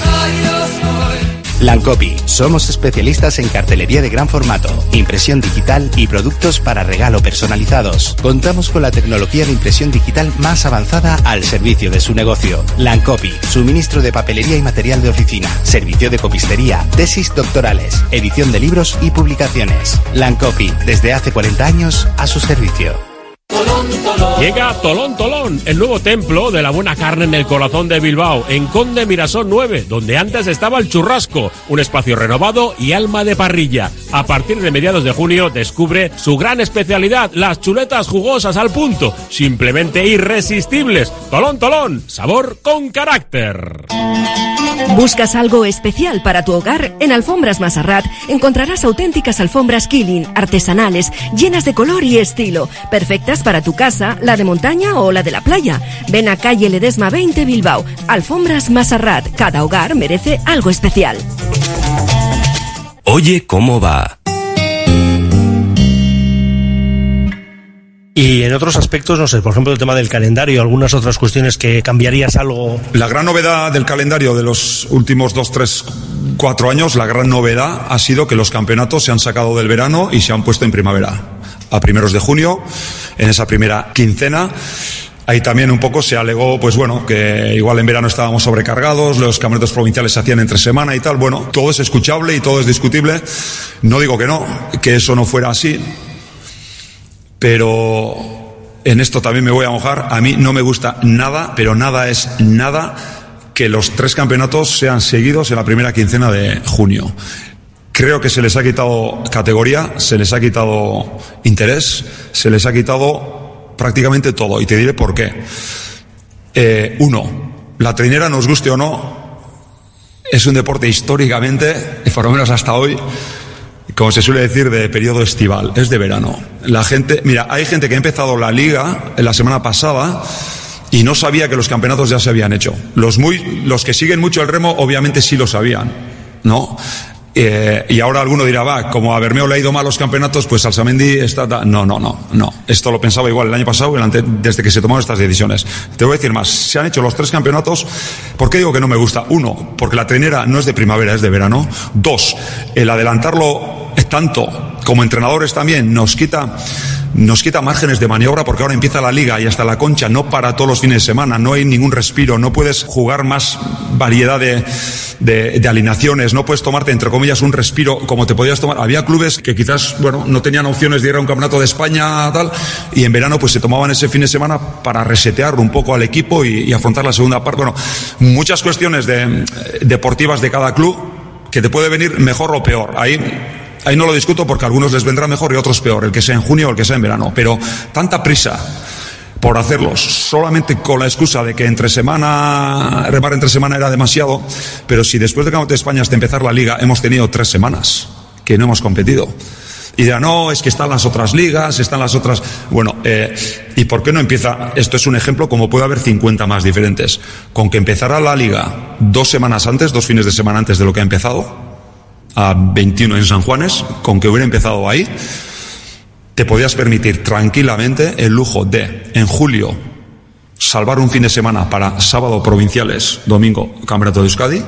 Lancopi, somos especialistas en cartelería de gran formato, impresión digital y productos para regalo personalizados. Contamos con la tecnología de impresión digital más avanzada al servicio de su negocio. Lancopi, suministro de papelería y material de oficina, servicio de copistería, tesis doctorales, edición de libros y publicaciones. Lancopi, desde hace 40 años a su servicio. Llega Tolón Tolón, el nuevo templo de la buena carne en el corazón de Bilbao, en Conde Mirasol 9, donde antes estaba el Churrasco, un espacio renovado y alma de parrilla. A partir de mediados de junio descubre su gran especialidad, las chuletas jugosas al punto, simplemente irresistibles. Tolón Tolón, sabor con carácter. ¿Buscas algo especial para tu hogar? En Alfombras Masarrat encontrarás auténticas alfombras Killing, artesanales, llenas de color y estilo, perfectas para tu casa, la de montaña o la de la playa. Ven a calle Ledesma 20 Bilbao. Alfombras Masarrat, cada hogar merece algo especial. Oye, ¿cómo va? Y en otros aspectos, no sé, por ejemplo el tema del calendario, algunas otras cuestiones que cambiarías algo. La gran novedad del calendario de los últimos 2, 3, 4 años, la gran novedad ha sido que los campeonatos se han sacado del verano y se han puesto en primavera. A primeros de junio, en esa primera quincena. Ahí también un poco se alegó, pues bueno, que igual en verano estábamos sobrecargados, los campeonatos provinciales se hacían entre semana y tal. Bueno, todo es escuchable y todo es discutible. No digo que no, que eso no fuera así. Pero en esto también me voy a mojar. A mí no me gusta nada, pero nada es nada, que los 3 campeonatos sean seguidos en la primera quincena de junio. Creo que se les ha quitado categoría, se les ha quitado interés, se les ha quitado prácticamente todo. Y te diré por qué. Uno, la trainera, nos guste o no, es un deporte históricamente, por lo menos hasta hoy, como se suele decir, de periodo estival, es de verano. La gente, mira, hay gente que ha empezado la liga la semana pasada y no sabía que los campeonatos ya se habían hecho. Los que siguen mucho el remo, obviamente sí lo sabían, ¿no? Y ahora alguno dirá, va, como a Bermeo le ha ido mal los campeonatos, pues Salsamendi está... No. Esto lo pensaba igual el año pasado, desde que se tomaron estas decisiones. Te voy a decir más, se han hecho los 3 campeonatos. ¿Por qué digo que no me gusta? 1, porque la trainera no es de primavera, es de verano. 2, el adelantarlo tanto como entrenadores también nos quita márgenes de maniobra, porque ahora empieza la liga y hasta la Concha no para todos los fines de semana, no hay ningún respiro, no puedes jugar más variedad de alineaciones, no puedes tomarte, entre comillas, un respiro como te podías tomar. Había clubes que quizás, bueno, no tenían opciones de ir a un campeonato de España, tal, y en verano pues se tomaban ese fin de semana para resetear un poco al equipo y afrontar la segunda parte. Bueno, muchas cuestiones deportivas de cada club que te puede venir mejor o peor. Ahí no lo discuto, porque a algunos les vendrá mejor y a otros peor, el que sea en junio o el que sea en verano. Pero tanta prisa por hacerlos solamente con la excusa de que remar entre semana era demasiado, pero si después del Campeonato de España hasta empezar la liga hemos tenido 3 semanas que no hemos competido. Y dirán, no, es que están las otras ligas, están las otras... Bueno, ¿y por qué no empieza? Esto es un ejemplo, como puede haber 50 más diferentes. Con que empezara la liga 2 semanas antes, 2 fines de semana antes de lo que ha empezado, a 21 en San Juanes, con que hubiera empezado ahí, te podías permitir tranquilamente el lujo de, en julio, salvar un fin de semana para sábado provinciales, domingo Campeonato de Euskadi,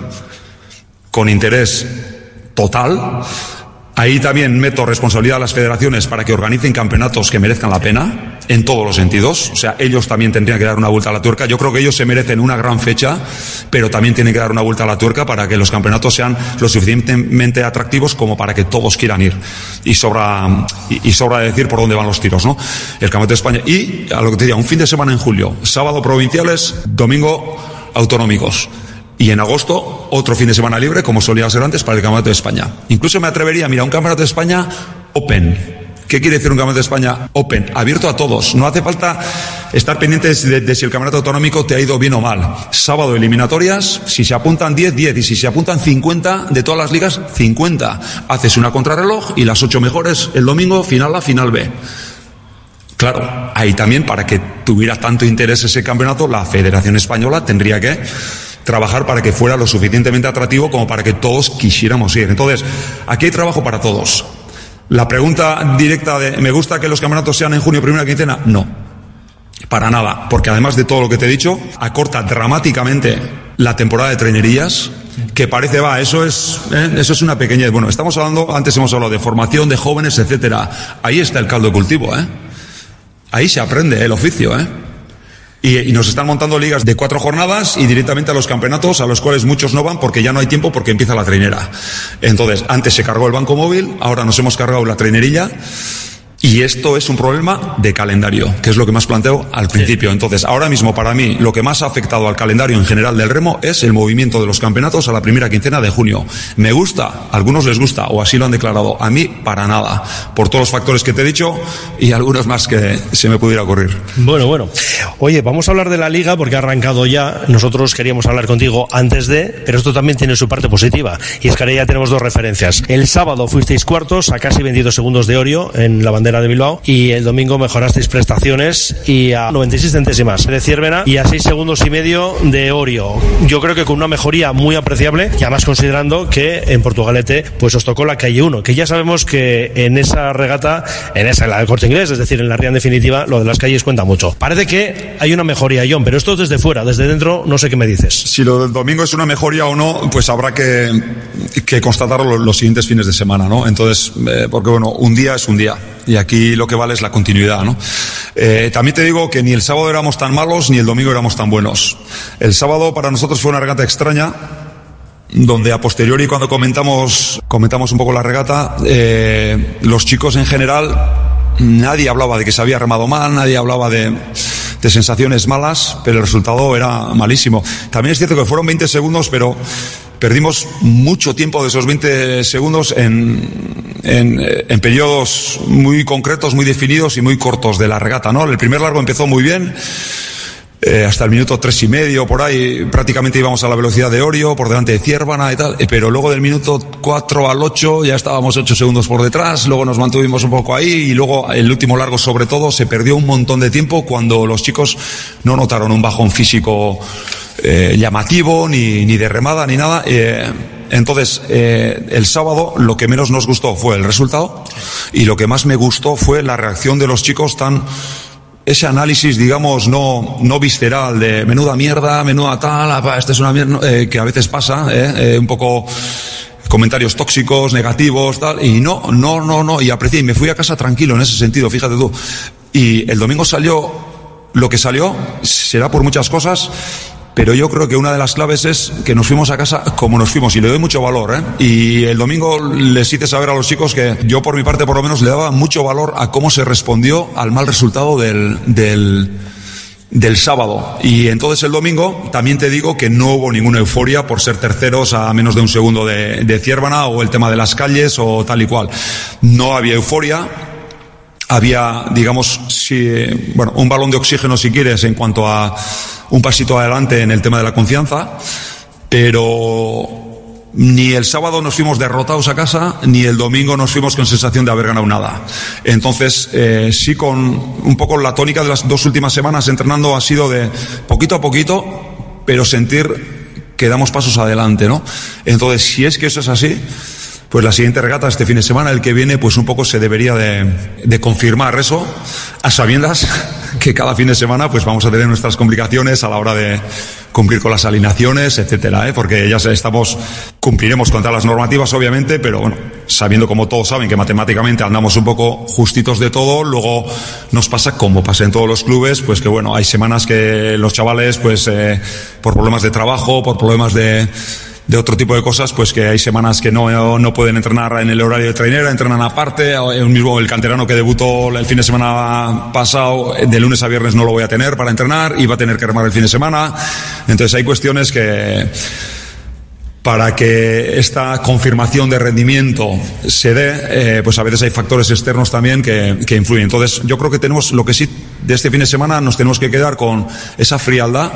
con interés total. Ahí también meto responsabilidad a las federaciones para que organicen campeonatos que merezcan la pena, en todos los sentidos. O sea, ellos también tendrían que dar una vuelta a la tuerca. Yo creo que ellos se merecen una gran fecha, pero también tienen que dar una vuelta a la tuerca para que los campeonatos sean lo suficientemente atractivos como para que todos quieran ir. Y sobra decir por dónde van los tiros, ¿no? El Campeonato de España. Y, a lo que te diría, un fin de semana en julio, sábado provinciales, domingo autonómicos. Y en agosto, otro fin de semana libre, como solía ser antes, para el Campeonato de España. Incluso me atrevería, mira, un Campeonato de España Open. ¿Qué quiere decir un Campeonato de España Open? Abierto a todos. No hace falta estar pendientes de si el Campeonato Autonómico te ha ido bien o mal. Sábado eliminatorias, si se apuntan 10, 10. Y si se apuntan 50 de todas las ligas, 50. Haces una contrarreloj y las 8 mejores el domingo, final A, final B. Claro, ahí también, para que tuviera tanto interés ese campeonato, la Federación Española tendría que trabajar para que fuera lo suficientemente atractivo como para que todos quisiéramos ir. Entonces, aquí hay trabajo para todos. La pregunta directa de ¿me gusta que los campeonatos sean en junio, primera quincena? No, para nada, porque además de todo lo que te he dicho, acorta dramáticamente la temporada de trainerías, que parece, eso es una pequeña... Bueno, antes hemos hablado de formación de jóvenes, etcétera. Ahí está el caldo de cultivo, Ahí se aprende el oficio, Y nos están montando ligas de 4 jornadas y directamente a los campeonatos, a los cuales muchos no van porque ya no hay tiempo, porque empieza la trainera. Entonces, antes se cargó el banco móvil, ahora nos hemos cargado la trainerilla. Y esto es un problema de calendario, que es lo que más planteo al principio. Entonces, ahora mismo, para mí, lo que más ha afectado al calendario en general del remo es el movimiento de los campeonatos a la primera quincena de junio. ¿Me gusta? A algunos les gusta, o así lo han declarado. A mí, para nada. Por todos los factores que te he dicho y algunos más que se me pudiera ocurrir. Bueno. Oye, vamos a hablar de la Liga porque ha arrancado ya. Nosotros queríamos hablar contigo antes de, pero esto también tiene su parte positiva. Y es que ahora ya tenemos 2 referencias. El sábado fuisteis cuartos a casi 22 segundos de Orio en la bandera de Bilbao, y el domingo mejorasteis prestaciones y a 96 centésimas de Ciervena y a 6 segundos y medio de Orio. Yo creo que con una mejoría muy apreciable, y además considerando que en Portugalete pues os tocó la calle 1, que ya sabemos que en esa regata, la del Corte Inglés, es decir, en la ría en definitiva, lo de las calles cuenta mucho. Parece que hay una mejoría, John, pero esto desde fuera, desde dentro, no sé qué me dices. Si lo del domingo es una mejoría o no, pues habrá que constatarlo los siguientes fines de semana, ¿no? Entonces, porque un día es un día, y aquí lo que vale es la continuidad, ¿no? También te digo que ni el sábado éramos tan malos ni el domingo éramos tan buenos. El sábado para nosotros fue una regata extraña, donde a posteriori, cuando comentamos un poco la regata, los chicos en general, nadie hablaba de que se había remado mal, nadie hablaba de sensaciones malas, pero el resultado era malísimo. También es cierto que fueron 20 segundos, pero perdimos mucho tiempo de esos 20 segundos en periodos muy concretos, muy definidos y muy cortos de la regata, ¿no? El primer largo empezó muy bien, hasta el minuto 3,5 por ahí, prácticamente íbamos a la velocidad de Orio, por delante de Ciervana y tal, pero luego del minuto 4 al 8 ya estábamos 8 segundos por detrás, luego nos mantuvimos un poco ahí, y luego el último largo sobre todo se perdió un montón de tiempo cuando los chicos no notaron un bajón físico llamativo, ni de remada, ni nada. Entonces, el sábado lo que menos nos gustó fue el resultado, y lo que más me gustó fue la reacción de los chicos, ese análisis, digamos, no visceral de menuda mierda, menuda tal, esta es una mierda, que a veces pasa, un poco comentarios tóxicos, negativos, tal, y no, y aprecié, y me fui a casa tranquilo en ese sentido, fíjate tú. Y el domingo salió lo que salió, será por muchas cosas, pero yo creo que una de las claves es que nos fuimos a casa como nos fuimos, y le doy mucho valor, Y el domingo les hice saber a los chicos que yo, por mi parte, por lo menos, le daba mucho valor a cómo se respondió al mal resultado del sábado. Y entonces el domingo también te digo que no hubo ninguna euforia por ser terceros a menos de un segundo de Ciervana, o el tema de las calles o tal y cual. No había euforia. Había, digamos, un balón de oxígeno, si quieres, en cuanto a un pasito adelante en el tema de la confianza, pero ni el sábado nos fuimos derrotados a casa, ni el domingo nos fuimos con sensación de haber ganado nada. Entonces, sí, con un poco la tónica de las 2 últimas semanas entrenando ha sido de poquito a poquito, pero sentir que damos pasos adelante, ¿no? Entonces, si es que eso es así, pues la siguiente regata, este fin de semana, el que viene, pues un poco se debería de confirmar eso, a sabiendas que cada fin de semana pues vamos a tener nuestras complicaciones a la hora de cumplir con las alineaciones, etcétera, porque ya cumpliremos con todas las normativas, obviamente, pero bueno, sabiendo, como todos saben, que matemáticamente andamos un poco justitos de todo. Luego nos pasa, como pasa en todos los clubes, pues que bueno, hay semanas que los chavales, pues por problemas de trabajo, por problemas de otro tipo de cosas, pues que hay semanas que no pueden entrenar en el horario de trainera, entrenan aparte. El canterano que debutó el fin de semana pasado, de lunes a viernes no lo voy a tener para entrenar, y va a tener que remar el fin de semana. Entonces hay cuestiones que, para que esta confirmación de rendimiento se dé, pues a veces hay factores externos también que influyen. Entonces yo creo que tenemos, lo que sí, de este fin de semana nos tenemos que quedar con esa frialdad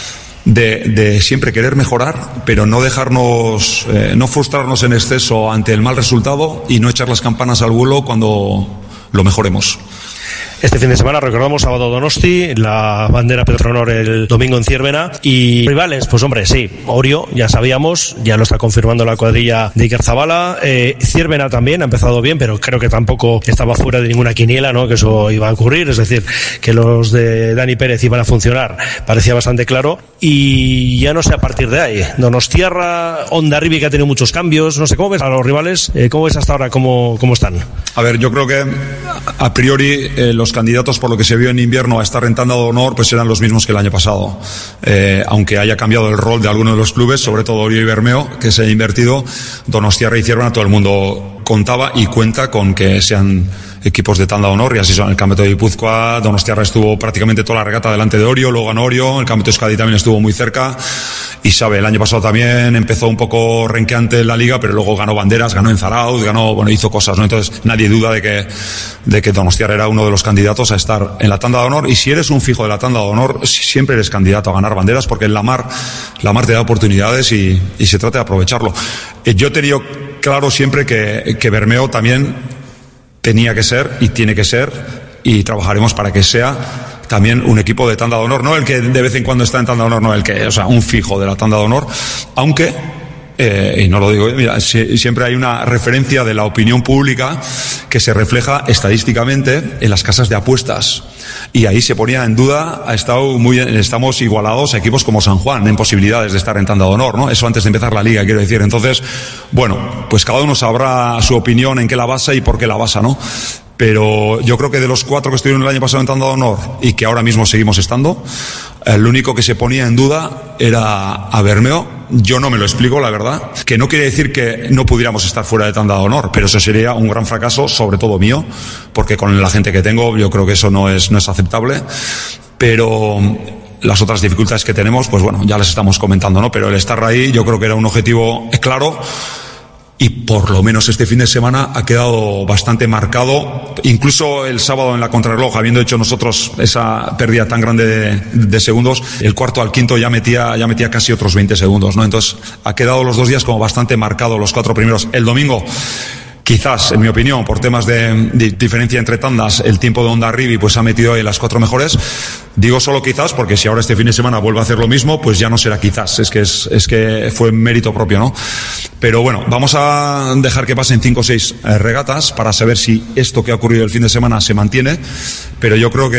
de siempre querer mejorar, pero no dejarnos, no frustrarnos en exceso ante el mal resultado, y no echar las campanas al vuelo cuando lo mejoremos. Este fin de semana, recordamos, sábado Donosti, la bandera Petronor el domingo en Ciervena. Y rivales, pues hombre, sí, Orio, ya sabíamos, ya lo está confirmando la cuadrilla de Iker Zabala. Ciervena también ha empezado bien, pero creo que tampoco estaba fuera de ninguna quiniela, ¿no?, que eso iba a ocurrir, es decir, que los de Dani Pérez iban a funcionar, parecía bastante claro. Y ya no sé a partir de ahí. Donostiarra, Hondarribia, que ha tenido muchos cambios, no sé, ¿cómo ves a los rivales? ¿Cómo ves hasta ahora cómo están? A ver, yo creo que a priori los candidatos, por lo que se vio en invierno, a estar en tanda de honor, pues eran los mismos que el año pasado. Aunque haya cambiado el rol de algunos de los clubes, sobre todo Orio y Bermeo, que se ha invertido, Donostiarra y Ciervena, todo el mundo contaba y cuenta con que sean equipos de tanda de honor, y así son. El Campeonato de Guipúzcoa, Donostiarra estuvo prácticamente toda la regata delante de Orio, luego ganó Orio, el Campeonato de Euskadi también estuvo muy cerca, y sabe, el año pasado también empezó un poco renqueante en la liga, pero luego ganó banderas, ganó en Zarauz, hizo cosas, ¿no? Entonces nadie duda de que Donostiarra era uno de los candidatos a estar en la tanda de honor, y si eres un fijo de la tanda de honor, siempre eres candidato a ganar banderas, porque en la mar te da oportunidades y se trata de aprovecharlo. Yo he tenido claro siempre que Bermeo también tenía que ser y tiene que ser, y trabajaremos para que sea también un equipo de tanda de honor, no el que de vez en cuando está en tanda de honor, no el que, un fijo de la tanda de honor, aunque, y no lo digo, mira, siempre hay una referencia de la opinión pública que se refleja estadísticamente en las casas de apuestas, y ahí se ponía en duda, estamos igualados a equipos como San Juan en posibilidades de estar en tanda de honor, ¿no? Eso antes de empezar la liga, quiero decir. Entonces, bueno, pues cada uno sabrá su opinión, en qué la basa y por qué la basa, ¿no? Pero yo creo que de los 4 que estuvieron el año pasado en tanda de honor y que ahora mismo seguimos estando, el único que se ponía en duda era a Bermeo. Yo no me lo explico, la verdad, que no quiere decir que no pudiéramos estar fuera de tanda de honor, pero eso sería un gran fracaso, sobre todo mío, porque con la gente que tengo yo creo que eso no es aceptable. Pero las otras dificultades que tenemos, pues bueno, ya las estamos comentando, ¿no? Pero el estar ahí yo creo que era un objetivo claro, y por lo menos este fin de semana ha quedado bastante marcado. Incluso el sábado en la contrarreloj, habiendo hecho nosotros esa pérdida tan grande de segundos, el cuarto al quinto ya metía casi otros 20 segundos, ¿no? Entonces ha quedado los 2 días como bastante marcados, los 4 primeros. El domingo, quizás, en mi opinión, por temas de diferencia entre tandas, el tiempo de Hondarribia pues ha metido ahí las 4 mejores. Digo solo quizás, porque si ahora este fin de semana vuelve a hacer lo mismo, pues ya no será quizás, es que fue mérito propio, ¿no? Pero bueno, vamos a dejar que pasen 5 o 6 regatas para saber si esto que ha ocurrido el fin de semana se mantiene, pero yo creo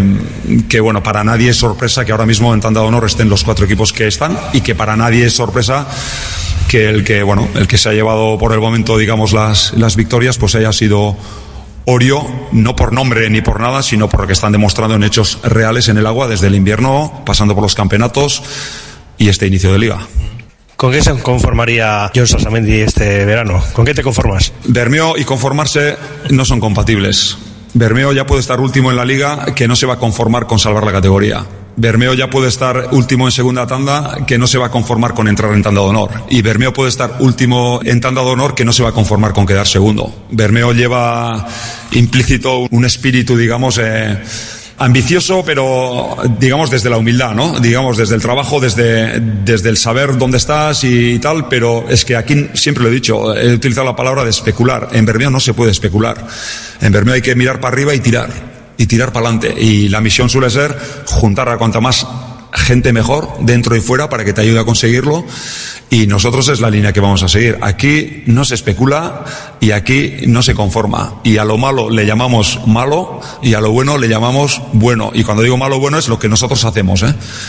que bueno, para nadie es sorpresa que ahora mismo en tanda de honor estén los 4 equipos que están, y que para nadie es sorpresa que el que se ha llevado por el momento, digamos, las victorias, pues haya sido Orio, no por nombre ni por nada, sino por lo que están demostrando en hechos reales en el agua, desde el invierno, pasando por los campeonatos y este inicio de liga. ¿Con qué se conformaría Jon Sasamendi este verano? ¿Con qué te conformas? Bermeo y conformarse no son compatibles. Bermeo ya puede estar último en la liga, que no se va a conformar con salvar la categoría. Bermeo ya puede estar último en segunda tanda, que no se va a conformar con entrar en tanda de honor. Y Bermeo puede estar último en tanda de honor, que no se va a conformar con quedar segundo. Bermeo lleva implícito un espíritu, digamos, ambicioso, pero digamos desde la humildad, ¿no? Digamos desde el trabajo, desde el saber dónde estás y tal, pero es que aquí siempre lo he dicho, he utilizado la palabra de especular. En Bermeo no se puede especular. En Bermeo hay que mirar para arriba y tirar para adelante, y la misión suele ser juntar a cuanta más gente mejor dentro y fuera para que te ayude a conseguirlo, y nosotros es la línea que vamos a seguir. Aquí no se especula y aquí no se conforma, y a lo malo le llamamos malo y a lo bueno le llamamos bueno, y cuando digo malo bueno es lo que nosotros hacemos,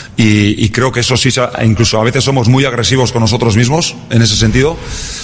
y creo que eso sí, incluso a veces somos muy agresivos con nosotros mismos en ese sentido,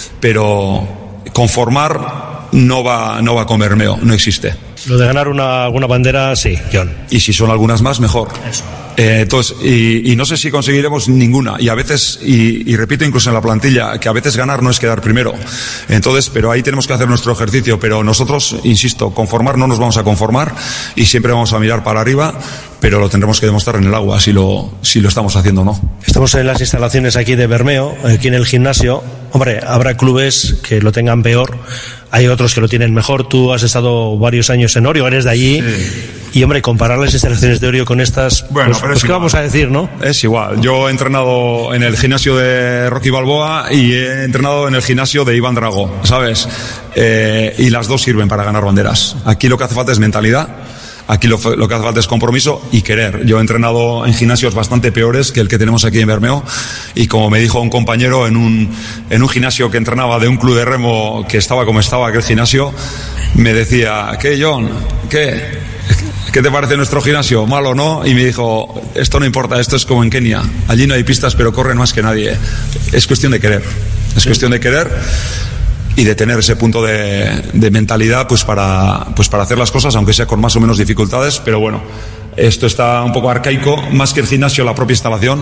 pero conformar no va con Bermeo, no existe. Lo de ganar alguna bandera, sí, Jon. Y si son algunas más, mejor. Eso. Entonces, y no sé si conseguiremos ninguna. Y a veces, y repito incluso en la plantilla, que a veces ganar no es quedar primero. Entonces, pero ahí tenemos que hacer nuestro ejercicio. Pero nosotros, insisto, conformar no nos vamos a conformar y siempre vamos a mirar para arriba, pero lo tendremos que demostrar en el agua, si lo estamos haciendo o no. Estamos en las instalaciones aquí de Bermeo, aquí en el gimnasio. Hombre, habrá clubes que lo tengan peor, hay otros que lo tienen mejor. Tú has estado varios años en Orio, eres de allí, sí. Y hombre, comparar las instalaciones de Orio con estas, bueno, pues ¿qué vamos a decir, no? Es igual. Yo he entrenado en el gimnasio de Rocky Balboa y he entrenado en el gimnasio de Iván Drago, ¿sabes? Y las dos sirven para ganar banderas. Aquí lo que hace falta es mentalidad. Aquí lo que hace falta es compromiso y querer. Yo he entrenado en gimnasios bastante peores que el que tenemos aquí en Bermeo, y como me dijo un compañero en un gimnasio que entrenaba de un club de remo que estaba como estaba aquel gimnasio, me decía: ¿qué, John? ¿Qué te parece nuestro gimnasio? ¿Malo, no? Y me dijo: esto no importa, esto es como en Kenia. Allí no hay pistas, pero corren más que nadie. Es cuestión de querer. Es cuestión de querer y de tener ese punto de mentalidad pues para hacer las cosas, aunque sea con más o menos dificultades. Pero bueno, esto está un poco arcaico, más que el gimnasio, la propia instalación,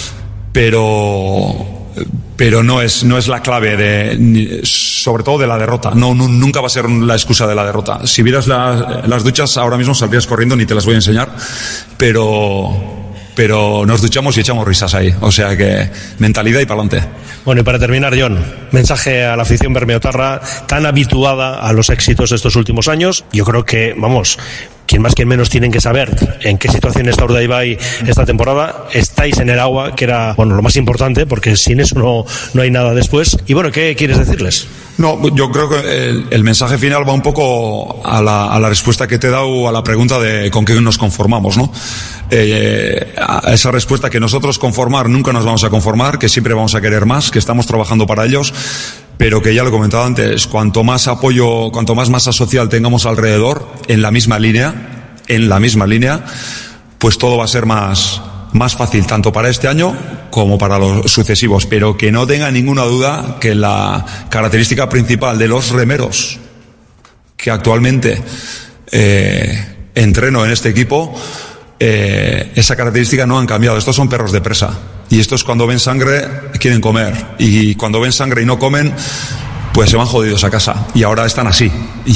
pero no es la clave sobre todo de la derrota. Nunca va a ser la excusa de la derrota. Si vieras las duchas ahora mismo saldrías corriendo, ni te las voy a enseñar, pero nos duchamos y echamos risas ahí. O sea que mentalidad y para adelante. Bueno, y para terminar, John, mensaje a la afición bermeotarra tan habituada a los éxitos de estos últimos años. Yo creo que, vamos, quien más quien menos tienen que saber en qué situación está Urdaibai esta temporada. Estáis en el agua, que era, bueno, lo más importante, porque sin eso no hay nada después. Y bueno, ¿qué quieres decirles? No, yo creo que el mensaje final va un poco a la respuesta que te he dado a la pregunta de con qué nos conformamos, ¿no? A esa respuesta que nosotros conformar nunca nos vamos a conformar, que siempre vamos a querer más, que estamos trabajando para ellos, pero que ya lo he comentado antes, cuanto más apoyo, cuanto más masa social tengamos alrededor, en la misma línea, pues todo va a ser más fácil, tanto para este año como para los sucesivos. Pero que no tenga ninguna duda que la característica principal de los remeros que actualmente entreno en este equipo, esa característica no han cambiado. Estos son perros de presa, y estos cuando ven sangre quieren comer, y cuando ven sangre y no comen, pues se van jodidos a casa, y ahora están así.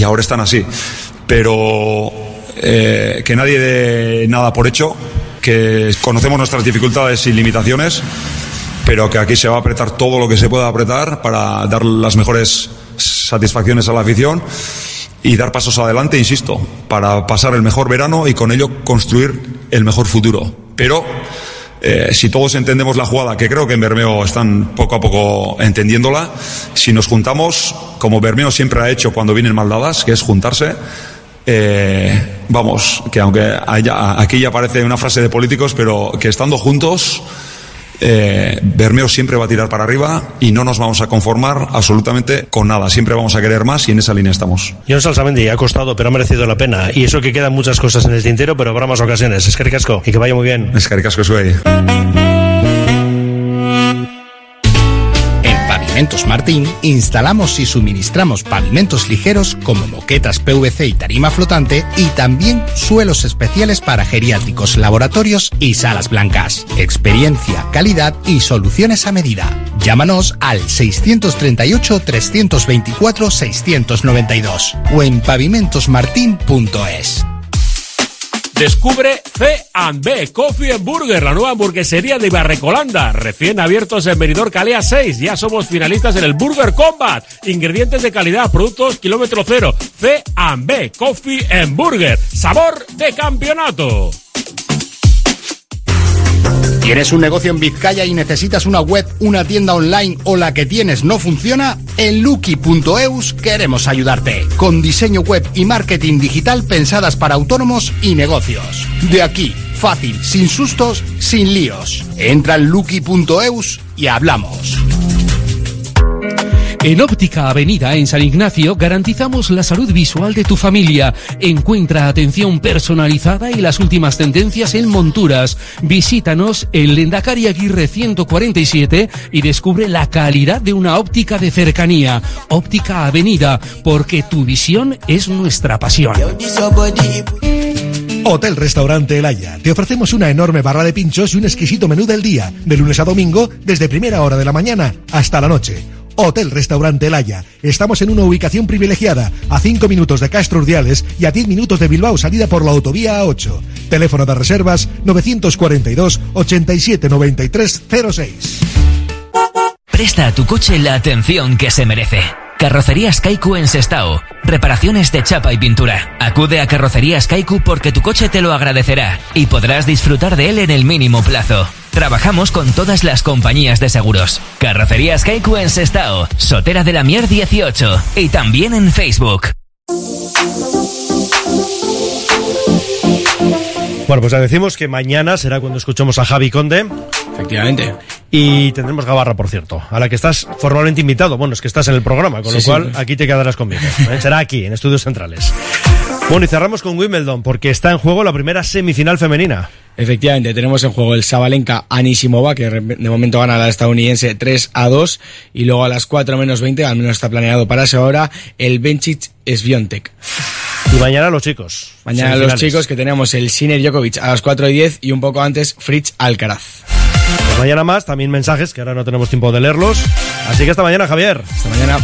Pero que nadie dé nada por hecho, que conocemos nuestras dificultades y limitaciones, pero que aquí se va a apretar todo lo que se pueda apretar para dar las mejores satisfacciones a la afición y dar pasos adelante, insisto, para pasar el mejor verano y con ello construir el mejor futuro. Pero si todos entendemos la jugada, que creo que en Bermeo están poco a poco entendiéndola, si nos juntamos, como Bermeo siempre ha hecho cuando vienen mal dadas, que es juntarse, vamos, que aunque aquí ya parece una frase de políticos, pero que estando juntos, Bermeo siempre va a tirar para arriba y no nos vamos a conformar absolutamente con nada. Siempre vamos a querer más, y en esa línea estamos. John Salsamendi, ha costado, pero ha merecido la pena. Y eso que quedan muchas cosas en el tintero, pero habrá más ocasiones. Eskerrik asko, y que vaya muy bien. Eskerrik asko zuei. Pavimentos Martín instalamos y suministramos pavimentos ligeros como moquetas PVC y tarima flotante, y también suelos especiales para geriátricos, laboratorios y salas blancas. Experiencia, calidad y soluciones a medida. Llámanos al 634-692 o en pavimentosmartin.es. Descubre C&B Coffee and Burger, la nueva hamburguesería de Ibarrecolanda, recién abiertos en Benidorm Calea 6. Ya somos finalistas en el Burger Combat. Ingredientes de calidad, productos kilómetro cero. C&B Coffee and Burger, sabor de campeonato. ¿Tienes un negocio en Vizcaya y necesitas una web, una tienda online, o la que tienes no funciona? En Lucky.eus queremos ayudarte. Con diseño web y marketing digital pensadas para autónomos y negocios. De aquí, fácil, sin sustos, sin líos. Entra en Lucky.eus y hablamos. En Óptica Avenida, en San Ignacio, garantizamos la salud visual de tu familia. Encuentra atención personalizada y las últimas tendencias en monturas. Visítanos en Lendakari Aguirre 147 y descubre la calidad de una óptica de cercanía. Óptica Avenida, porque tu visión es nuestra pasión. Hotel Restaurante El Haya. Te ofrecemos una enorme barra de pinchos y un exquisito menú del día, de lunes a domingo, desde primera hora de la mañana hasta la noche. Hotel Restaurante El Haya. Estamos en una ubicación privilegiada, a 5 minutos de Castro Urdiales y a 10 minutos de Bilbao, salida por la autovía A8. Teléfono de reservas 942 87 93 06. Presta a tu coche la atención que se merece. Carrocerías Kaiku en Sestao. Reparaciones de chapa y pintura. Acude a Carrocerías Kaiku porque tu coche te lo agradecerá y podrás disfrutar de él en el mínimo plazo. Trabajamos con todas las compañías de seguros. Carrocerías Kaiku en Sestao, Sotera de la Mier 18 y también en Facebook. Bueno, pues ya decimos que mañana será cuando escuchemos a Javi Conde. Efectivamente. Y tendremos Gabarra, por cierto, a la que estás formalmente invitado. Bueno, es que estás en el programa, con lo cual aquí te quedarás conmigo. Será aquí, en Estudios Centrales. Bueno, y cerramos con Wimbledon, porque está en juego la primera semifinal femenina. Efectivamente, tenemos en juego el Sabalenka Anisimova, que de momento gana la estadounidense 3-2, y luego a las 4:20, al menos está planeado para esa hora, el Bencic Swiatek. Y mañana los chicos. Mañana los chicos, que tenemos el Sinner Djokovic a las 4:10 y un poco antes Fritz Alcaraz. Pues mañana más, también mensajes que ahora no tenemos tiempo de leerlos. Así que hasta mañana, Javier. Hasta mañana.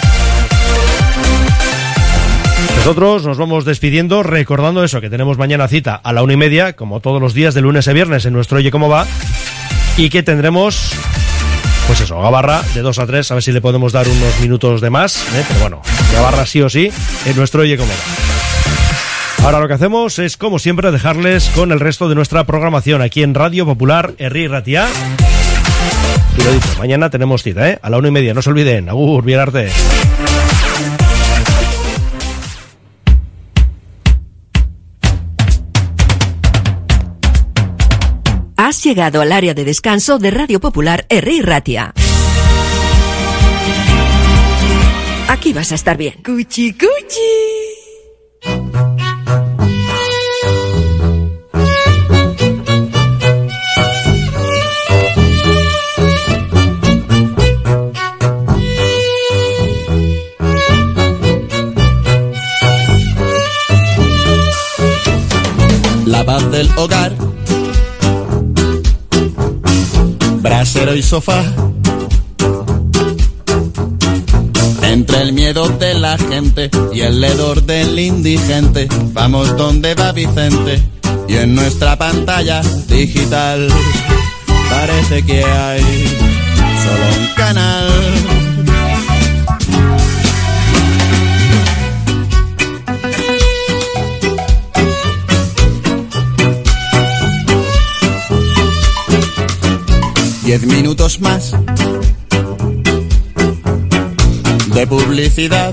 Nosotros nos vamos despidiendo recordando eso, que tenemos mañana cita a la 1:30, como todos los días de lunes a viernes en nuestro Oye Cómo Va, y que tendremos, pues eso, Gabarra de 2 a 3, a ver si le podemos dar unos minutos de más, pero bueno, Gabarra sí o sí en nuestro Oye Cómo Va. Ahora lo que hacemos es, como siempre, dejarles con el resto de nuestra programación aquí en Radio Popular Herri Ratia. Y lo dicho, mañana tenemos cita, a la 1:30, no se olviden. Agur, bien arte. Has llegado al área de descanso de Radio Popular Herri Ratia. Aquí vas a estar bien. Cuchi, cuchi. La paz del hogar, brasero y sofá. Entre el miedo de la gente y el hedor del indigente, vamos donde va Vicente. Y en nuestra pantalla digital parece que hay solo un canal. Diez minutos más de publicidad,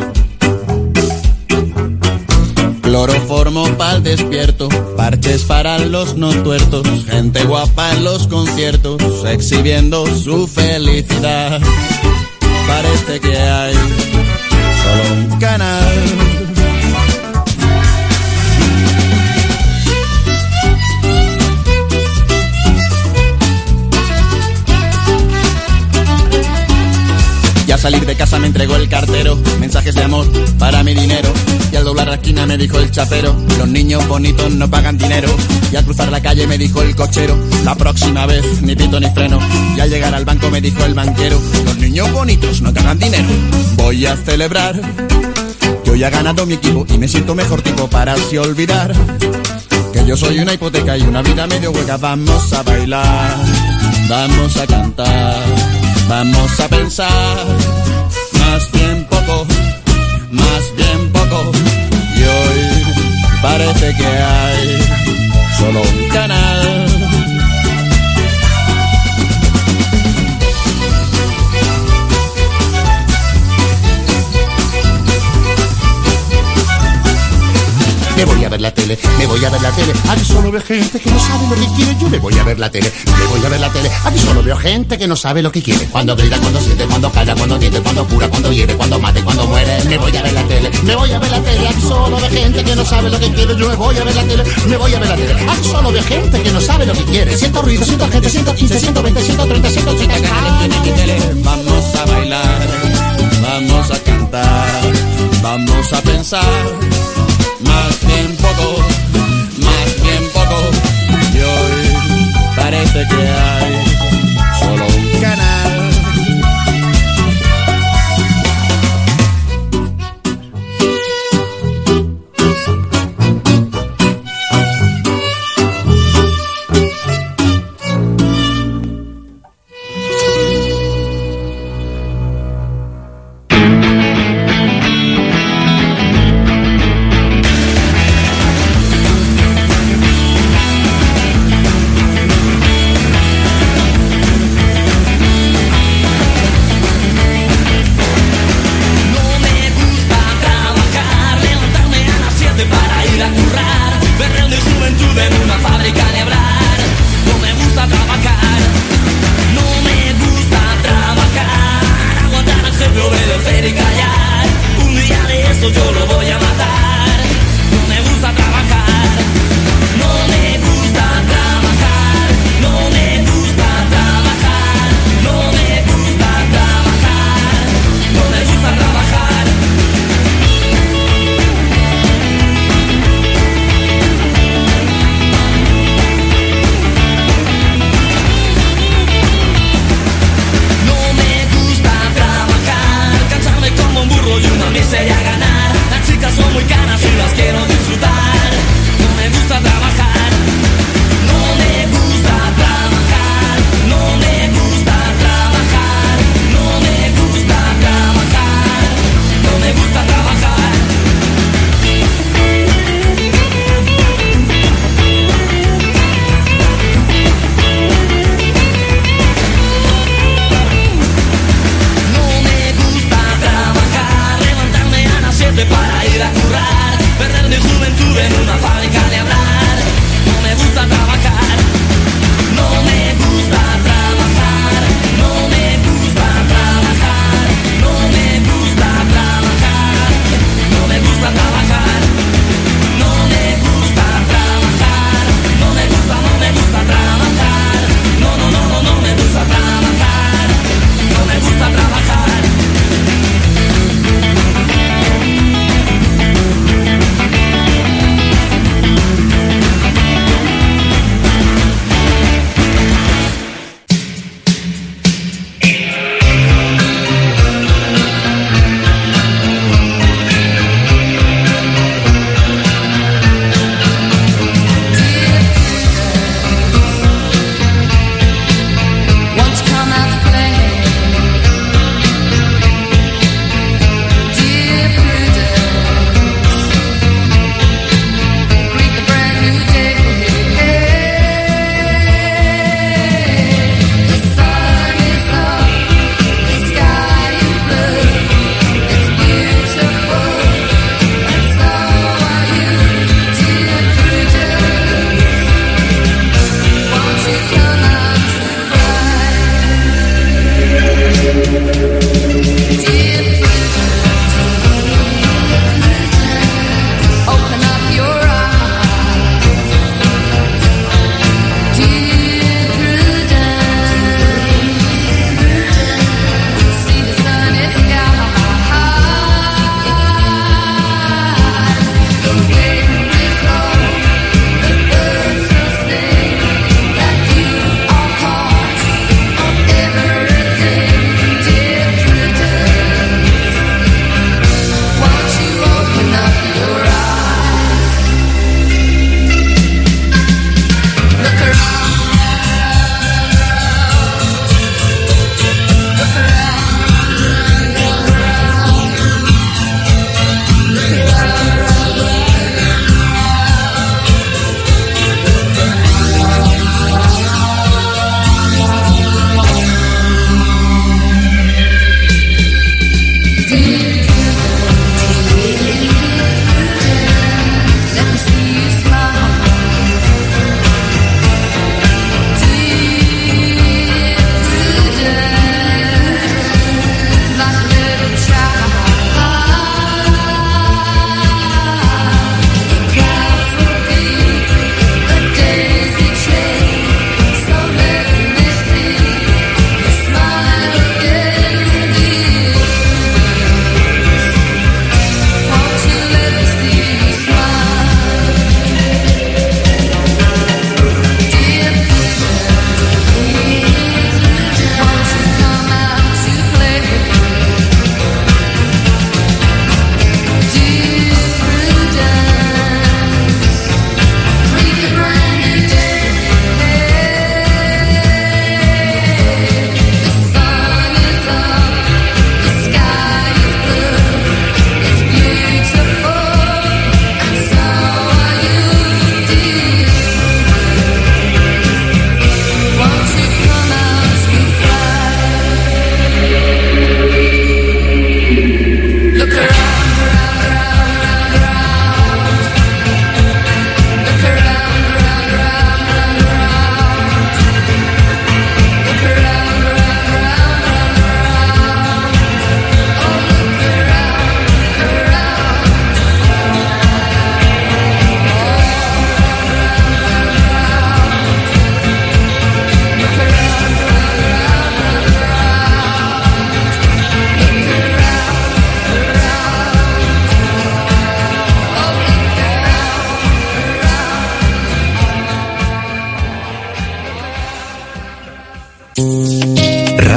cloroformo pa'l despierto, parches para los no tuertos, gente guapa en los conciertos, exhibiendo su felicidad. Parece que hay solo un canal. Y al salir de casa me entregó el cartero mensajes de amor para mi dinero. Y al doblar la esquina me dijo el chapero: los niños bonitos no pagan dinero. Y al cruzar la calle me dijo el cochero: la próxima vez ni pito ni freno. Y al llegar al banco me dijo el banquero: los niños bonitos no pagan dinero. Voy a celebrar que hoy ha ganado mi equipo y me siento mejor tipo para así olvidar que yo soy una hipoteca y una vida medio hueca. Vamos a bailar, vamos a cantar, vamos a pensar, más bien poco, más bien poco. Y hoy parece que hay solo un canal. Me voy a ver la tele, me voy a ver la tele. Aquí solo veo gente que no sabe lo que quiere. Yo me voy a ver la tele, me voy a ver la tele. Aquí solo veo gente que no sabe lo que quiere. Cuando grita, cuando siente, cuando calla, cuando diente, cuando cura, cuando hiere, cuando mate, cuando muere. Me voy a ver la tele, me voy a ver la tele. Aquí solo veo gente que no sabe lo que quiere. Yo me voy a ver la tele, me voy a ver la tele. Aquí solo veo gente que no sabe lo que quiere. Siento ruido, siento gente, 115, 120, 130, 180. Vamos a bailar, vamos a cantar, vamos a pensar. Más bien poco, más bien poco. Y hoy parece que hay solo un canal.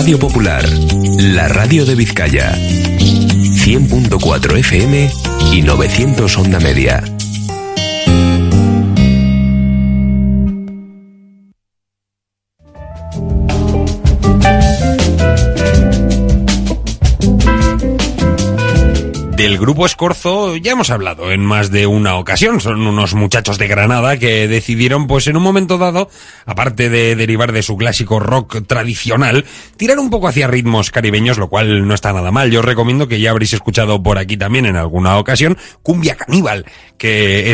Radio Popular, la radio de Vizcaya. 100.4 FM y 900 onda media. Del grupo Escorzo ya hemos hablado en más de una ocasión. Son unos muchachos de Granada que decidieron, pues en un momento dado, aparte de derivar de su clásico rock tradicional, tirar un poco hacia ritmos caribeños, lo cual no está nada mal. Yo os recomiendo, que ya habréis escuchado por aquí también en alguna ocasión, Cumbia Caníbal, que